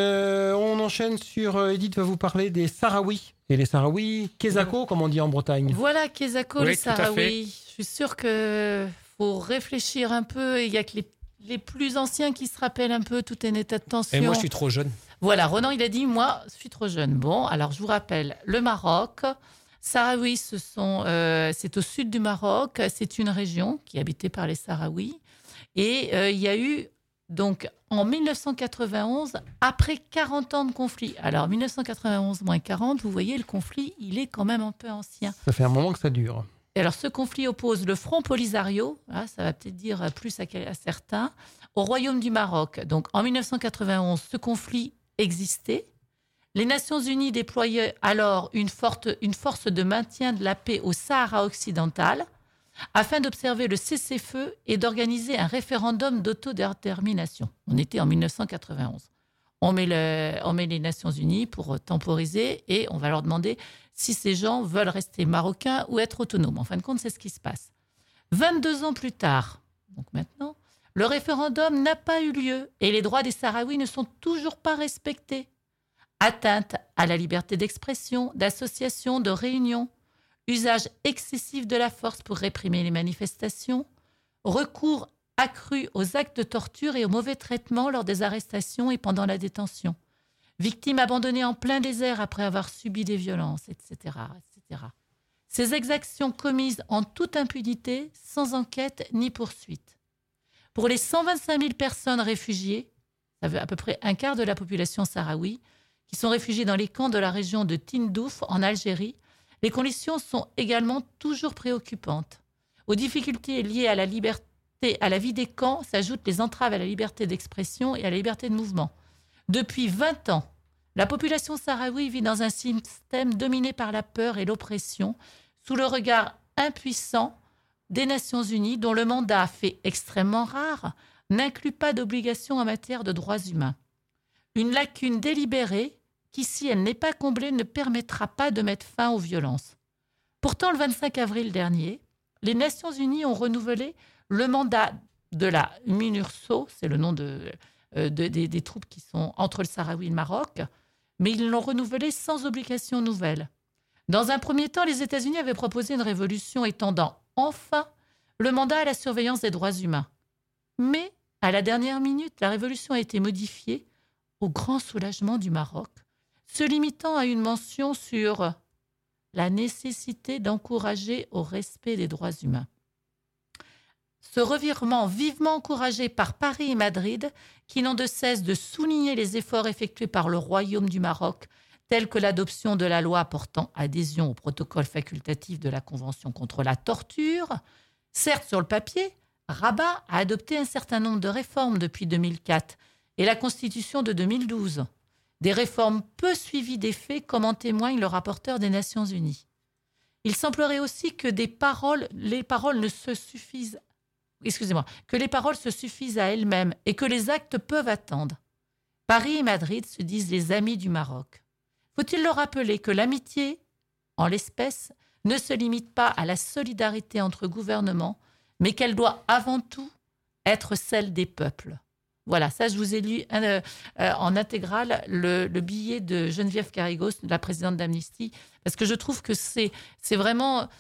On enchaîne sur Edith va vous parler des Sahraouis. Et les Sahraouis, Kezako, comme on dit en Bretagne. Voilà, Kezako, les Sahraouis. Je suis sûre qu'il faut réfléchir un peu. Il y a que les plus anciens qui se rappellent un peu tout un état de tension. Et moi, je suis trop jeune. Voilà, Ronan, il a dit, moi, je suis trop jeune. Bon, alors je vous rappelle, le Maroc. Sahraouis, c'est au sud du Maroc. C'est une région qui est habitée par les Sahraouis. Et il y a eu... Donc, en 1991, après 40 ans de conflit. Alors, 1991 moins 40, vous voyez, le conflit, il est quand même un peu ancien. Ça fait un moment que ça dure. Et alors, ce conflit oppose le Front Polisario, ça va peut-être dire plus à certains, au Royaume du Maroc. Donc, en 1991, ce conflit existait. Les Nations Unies déployaient alors une force de maintien de la paix au Sahara occidental afin d'observer le cessez-feu et d'organiser un référendum d'autodétermination. On était en 1991. On met les Nations Unies pour temporiser et on va leur demander si ces gens veulent rester marocains ou être autonomes. En fin de compte, c'est ce qui se passe. 22 ans plus tard, donc maintenant, le référendum n'a pas eu lieu et les droits des Sahraouis ne sont toujours pas respectés. Atteinte à la liberté d'expression, d'association, de réunion, usage excessif de la force pour réprimer les manifestations, recours accru aux actes de torture et aux mauvais traitements lors des arrestations et pendant la détention, victimes abandonnées en plein désert après avoir subi des violences, etc., etc. Ces exactions commises en toute impunité, sans enquête ni poursuite. Pour les 125 000 personnes réfugiées, ça veut à peu près un quart de la population sahraoui, qui sont réfugiés dans les camps de la région de Tindouf, en Algérie, les conditions sont également toujours préoccupantes. Aux difficultés liées à la liberté, à la vie des camps s'ajoutent les entraves à la liberté d'expression et à la liberté de mouvement. Depuis 20 ans, la population sahraoui vit dans un système dominé par la peur et l'oppression, sous le regard impuissant des Nations Unies, dont le mandat, fait extrêmement rare, n'inclut pas d'obligation en matière de droits humains. Une lacune délibérée qui, si elle n'est pas comblée, ne permettra pas de mettre fin aux violences. Pourtant, le 25 avril dernier, les Nations Unies ont renouvelé le mandat de la MINURSO, c'est le nom des troupes qui sont entre le Sahraoui et le Maroc, mais ils l'ont renouvelé sans obligation nouvelle. Dans un premier temps, les États-Unis avaient proposé une révolution étendant enfin le mandat à la surveillance des droits humains. Mais, à la dernière minute, la révolution a été modifiée au grand soulagement du Maroc, se limitant à une mention sur la nécessité d'encourager au respect des droits humains. Ce revirement vivement encouragé par Paris et Madrid, qui n'ont de cesse de souligner les efforts effectués par le Royaume du Maroc, tels que l'adoption de la loi portant adhésion au protocole facultatif de la Convention contre la torture. Certes, sur le papier, Rabat a adopté un certain nombre de réformes depuis 2004 et la Constitution de 2012. Des réformes peu suivies d'effet, comme en témoigne le rapporteur des Nations Unies. Il semblerait aussi que les paroles se suffisent à elles-mêmes et que les actes peuvent attendre. Paris et Madrid se disent les amis du Maroc. Faut-il leur rappeler que l'amitié, en l'espèce, ne se limite pas à la solidarité entre gouvernements, mais qu'elle doit avant tout être celle des peuples. Voilà, ça je vous ai lu en intégrale le billet de Geneviève Carigos, la présidente d'Amnesty, parce que je trouve que c'est vraiment...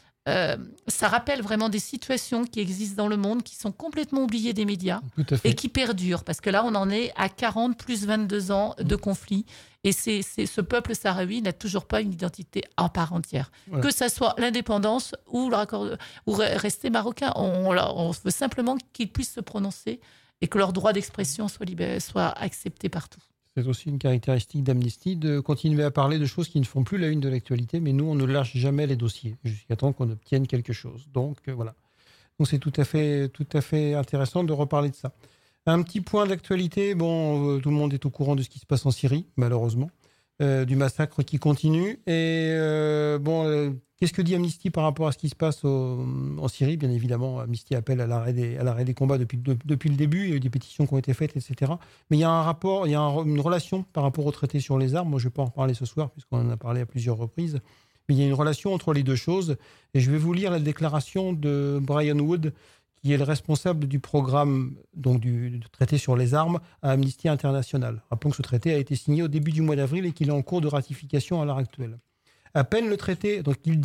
ça rappelle vraiment des situations qui existent dans le monde, qui sont complètement oubliées des médias et qui perdurent. Parce que là, on en est à 40 plus 22 ans de conflit. Et ce peuple sahraoui n'a toujours pas une identité à part entière. Ouais. Que ça soit l'indépendance ou rester marocain. On veut simplement qu'ils puissent se prononcer et que leur droit d'expression soit accepté partout. C'est aussi une caractéristique d'Amnesty de continuer à parler de choses qui ne font plus la une de l'actualité, mais nous, on ne lâche jamais les dossiers jusqu'à temps qu'on obtienne quelque chose. Donc, voilà. Donc, c'est tout à fait intéressant de reparler de ça. Un petit point d'actualité. Bon, tout le monde est au courant de ce qui se passe en Syrie, malheureusement, du massacre qui continue. Et qu'est-ce que dit Amnesty par rapport à ce qui se passe en Syrie ? Bien évidemment, Amnesty appelle à l'arrêt des combats depuis le début. Il y a eu des pétitions qui ont été faites, etc. Mais il y a un rapport, il y a une relation par rapport au traité sur les armes. Moi, je ne vais pas en reparler ce soir, puisqu'on en a parlé à plusieurs reprises. Mais il y a une relation entre les deux choses. Et je vais vous lire la déclaration de Brian Wood, qui est le responsable du programme donc du traité sur les armes à Amnesty International. Rappelons que ce traité a été signé au début du mois d'avril et qu'il est en cours de ratification à l'heure actuelle. À peine le traité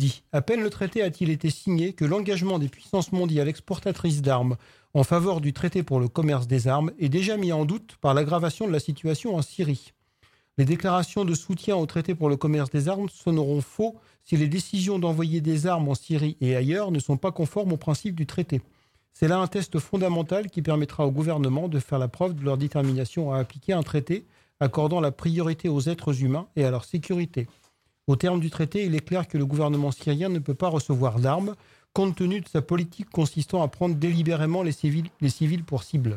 a-t-il été signé que l'engagement des puissances mondiales exportatrices d'armes en faveur du traité pour le commerce des armes est déjà mis en doute par l'aggravation de la situation en Syrie. Les déclarations de soutien au traité pour le commerce des armes sonneront faux si les décisions d'envoyer des armes en Syrie et ailleurs ne sont pas conformes aux principes du traité. C'est là un test fondamental qui permettra au gouvernement de faire la preuve de leur détermination à appliquer un traité accordant la priorité aux êtres humains et à leur sécurité. Au terme du traité, il est clair que le gouvernement syrien ne peut pas recevoir d'armes compte tenu de sa politique consistant à prendre délibérément les civils pour cible.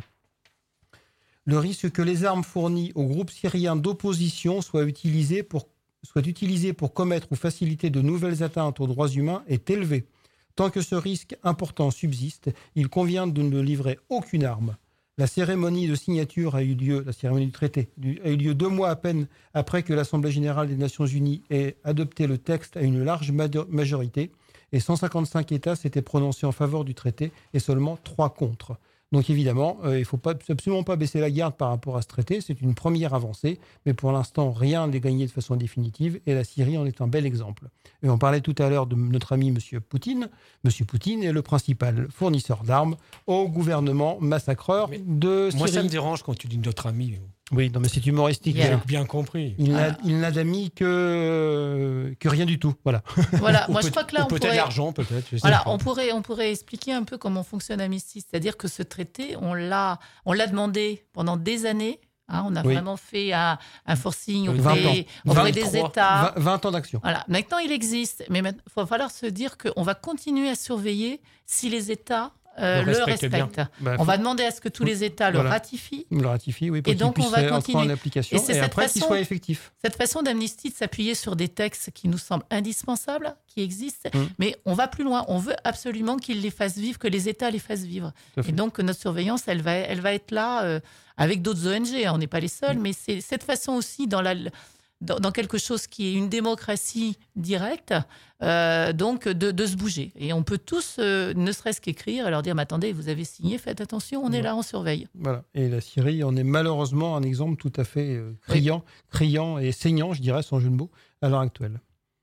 Le risque que les armes fournies aux groupes syriens d'opposition soient utilisées pour commettre ou faciliter de nouvelles atteintes aux droits humains est élevé. Tant que ce risque important subsiste, il convient de ne livrer aucune arme. La cérémonie de signature la cérémonie du traité, a eu lieu 2 mois à peine après que l'Assemblée générale des Nations unies ait adopté le texte à une large majorité, et 155 États s'étaient prononcés en faveur du traité et seulement 3 contre. Donc évidemment, il ne faut absolument pas baisser la garde par rapport à ce traité. C'est une première avancée, mais pour l'instant, rien n'est gagné de façon définitive et la Syrie en est un bel exemple. Et on parlait tout à l'heure de notre ami M. Poutine. M. Poutine est le principal fournisseur d'armes au gouvernement massacreur de Syrie. Moi, ça me dérange quand tu dis notre ami. Oui, non, mais c'est humoristique. J'ai bien compris. Il n'a d'amis que rien du tout. Voilà. Voilà. Moi, je crois que là, peut-être l'argent, peut-être. Voilà, on pourrait expliquer un peu comment fonctionne Amnesty. C'est-à-dire que ce traité, on l'a demandé pendant des années. Hein, on a vraiment fait un forcing auprès des États. 20 ans d'action. Voilà. Maintenant, il existe. Mais il va falloir se dire qu'on va continuer à surveiller si les États le respectent. On va demander à ce que tous les États le ratifient. Le ratifient, oui, pour qu'il puisse entrer en application et après qu'il soit effectif. Cette façon d'Amnesty de s'appuyer sur des textes qui nous semblent indispensables, qui existent, mais on va plus loin. On veut absolument qu'ils les fassent vivre, que les États les fassent vivre. Et donc, notre surveillance, elle va être là avec d'autres ONG. On n'est pas les seuls, mais c'est cette façon aussi dans quelque chose qui est une démocratie directe, donc de se bouger. Et on peut tous, ne serait-ce qu'écrire et leur dire, mais attendez, vous avez signé, faites attention, on est là, on surveille. Voilà. Et la Syrie en est malheureusement un exemple tout à fait criant et saignant, je dirais, sans jeu de mots, à l'heure actuelle.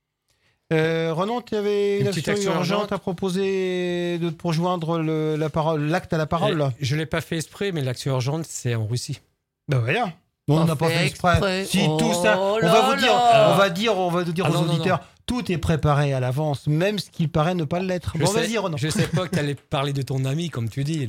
Renan, tu avais une action urgente à proposer pour joindre l'acte à la parole. Je ne l'ai pas fait exprès, mais l'action urgente, c'est en Russie. Ben voilà. On n'a pas fait exprès. Si tout ça, on va dire aux auditeurs, tout est préparé à l'avance, même ce qui paraît ne pas l'être. Vas-y, Renan. Je ne sais pas que tu allais parler de ton ami, comme tu dis.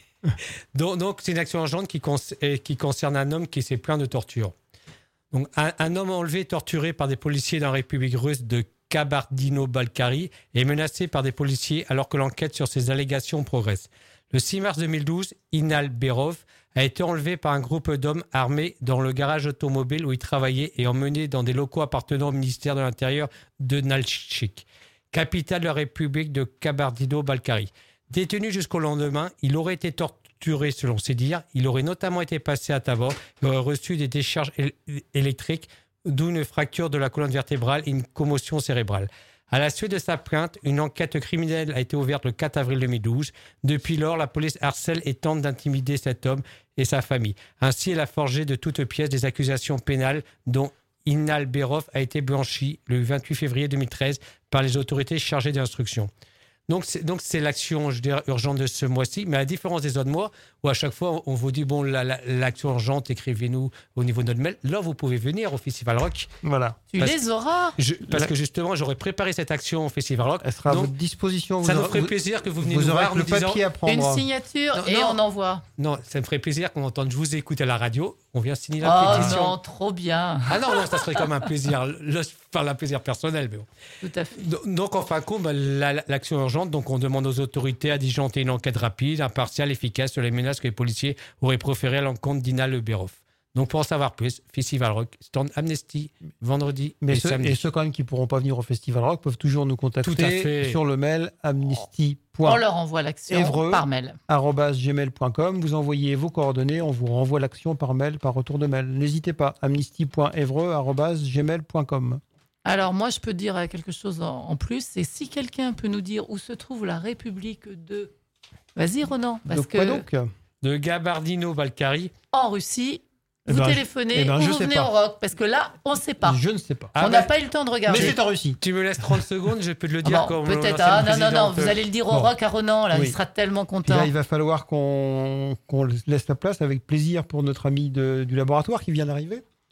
Donc c'est une action urgente qui concerne un homme qui s'est plaint de torture. Donc, un homme enlevé et torturé par des policiers dans la République russe de Kabardino-Balkarie est menacé par des policiers alors que l'enquête sur ces allégations progresse. Le 6 mars 2012, Inal Berov a été enlevé par un groupe d'hommes armés dans le garage automobile où il travaillait et emmené dans des locaux appartenant au ministère de l'Intérieur de Nalchik, capitale de la République de Kabardino-Balkarie. Détenu jusqu'au lendemain, il aurait été torturé selon ses dires. Il aurait notamment été passé à tabac et aurait reçu des décharges électriques, d'où une fracture de la colonne vertébrale et une commotion cérébrale. À la suite de sa plainte, une enquête criminelle a été ouverte le 4 avril 2012. Depuis lors, la police harcèle et tente d'intimider cet homme et sa famille. Ainsi, elle a forgé de toutes pièces des accusations pénales dont Inal Berov a été blanchi le 28 février 2013 par les autorités chargées de l'instruction. Donc c'est l'action, je dirais, urgente de ce mois-ci, mais à la différence des autres mois, où à chaque fois on vous dit, bon, l'action urgente, écrivez-nous au niveau de notre mail. Là, vous pouvez venir au Festival Rock. Voilà. Les auras. Parce que justement, j'aurais préparé cette action au Festival Rock. Elle sera à votre disposition. Ça nous ferait plaisir que vous veniez nous voir. Vous aurez le papier à prendre. Une signature on envoie. Non, ça me ferait plaisir qu'on entende, je vous écoute à la radio, on vient signer la pétition. Oh non, trop bien. Ah non, ça serait comme un plaisir, un plaisir personnel. Mais bon. Tout à fait. Donc, en fin de compte, l'action urgente, donc on demande aux autorités à diligenter une enquête rapide, impartiale, efficace sur les menaces que les policiers auraient proférées à l'encontre d'Inal Berov. Donc, pour en savoir plus, Festival Rock, stand Amnesty, vendredi et samedi. Et ceux quand même qui ne pourront pas venir au Festival Rock peuvent toujours nous contacter sur le mail amnesty. On leur envoie l'action par mail. @gmail.com. Vous envoyez vos coordonnées, on vous renvoie l'action par mail, par retour de mail. N'hésitez pas, amnesty.evreux@gmail.com. Alors, moi, je peux dire quelque chose en plus. C'est si quelqu'un peut nous dire où se trouve la République de... Vas-y, Ronan. Quoi donc de Kabardino-Balkarie. En Russie. Vous téléphonez ou vous venez au Rock. Parce que là, on ne sait pas. Je ne sais pas. On n'a pas eu le temps de regarder. Mais c'est en Russie. Tu me laisses 30 secondes, je peux te le dire. Peut-être. Non. Vous allez le dire au Rock à Ronan. Là, il sera tellement content. Là, il va falloir qu'on laisse la place avec plaisir pour notre ami du laboratoire qui vient d'arriver.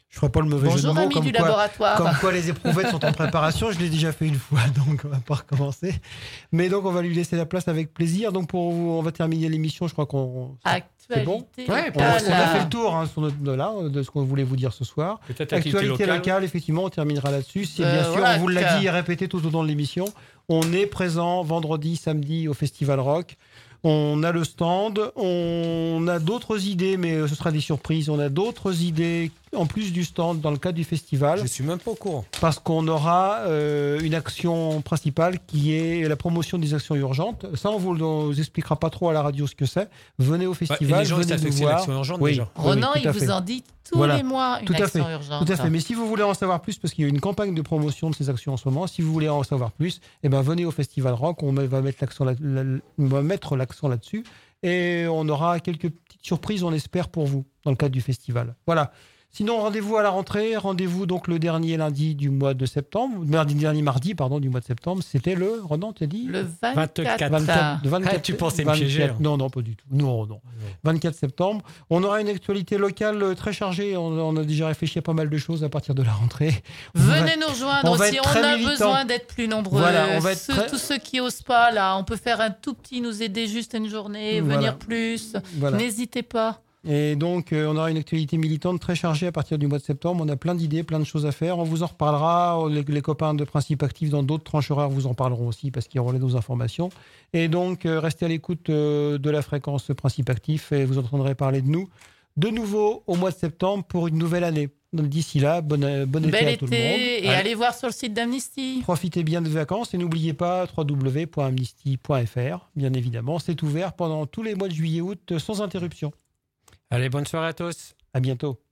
Je ferai pas le mauvais jeu de Bonjour, mots, amis du laboratoire. comme quoi les éprouvettes sont en préparation. Je l'ai déjà fait une fois, donc on va pas recommencer. Mais donc, on va lui laisser la place avec plaisir. Donc, on va terminer l'émission. Je crois qu'on... C'est bon. Actualité On a locale. fait le tour de ce qu'on voulait vous dire ce soir. Peut-être Actualité locale, effectivement, on terminera là-dessus. C'est bien sûr, voilà, on vous l'a dit et répété tout au long de l'émission. On est présent vendredi, samedi au Festival Rock. On a le stand, on a d'autres idées, mais ce sera des surprises. On a d'autres idées en plus du stand dans le cadre du festival. Je suis même pas au courant. Parce qu'on aura une action principale qui est la promotion des actions urgentes. Ça, on vous expliquera pas trop à la radio ce que c'est. Venez au festival, les gens venez savent nous que c'est voir. l'action urgente Oui, déjà. Ronan, oui, il vous en dit tous les mois une Tout à action fait. urgente. Tout à fait. Mais si vous voulez en savoir plus, parce qu'il y a une campagne de promotion de ces actions en ce moment, si vous voulez en savoir plus, eh ben venez au Festival Rock. On va mettre l'accent là-dessus. Et on aura quelques petites surprises, on espère, pour vous, dans le cadre du festival. Voilà. Sinon, rendez-vous à la rentrée. Rendez-vous donc le dernier lundi du mois de septembre. Dernier mardi, pardon, du mois de septembre. C'était le... Ronan, tu as dit Le 24. 24 tu pensais me piéger, hein. Non, pas du tout. Non. 24 septembre. On aura une actualité locale très chargée. On a déjà réfléchi à pas mal de choses à partir de la rentrée. Venez nous rejoindre on va aussi. être On très a militants. besoin d'être plus nombreux. Voilà, on va être Tous ceux qui osent pas, là, on peut faire un tout petit, nous aider juste une journée, Voilà. venir plus. Voilà. N'hésitez pas. Et donc, on aura une actualité militante très chargée à partir du mois de septembre. On a plein d'idées, plein de choses à faire. On vous en reparlera. Les copains de Principe Actif dans d'autres tranches horaires vous en parleront aussi parce qu'ils relaient nos informations. Et donc, restez à l'écoute de la fréquence Principe Actif et vous entendrez parler de nous de nouveau au mois de septembre pour une nouvelle année. Donc, d'ici là, bon été Bel à tout le monde. été et allez voir sur le site d'Amnesty. Profitez bien des vacances et n'oubliez pas www.amnesty.fr. Bien évidemment, c'est ouvert pendant tous les mois de juillet-août sans interruption. Allez, bonne soirée à tous. À bientôt.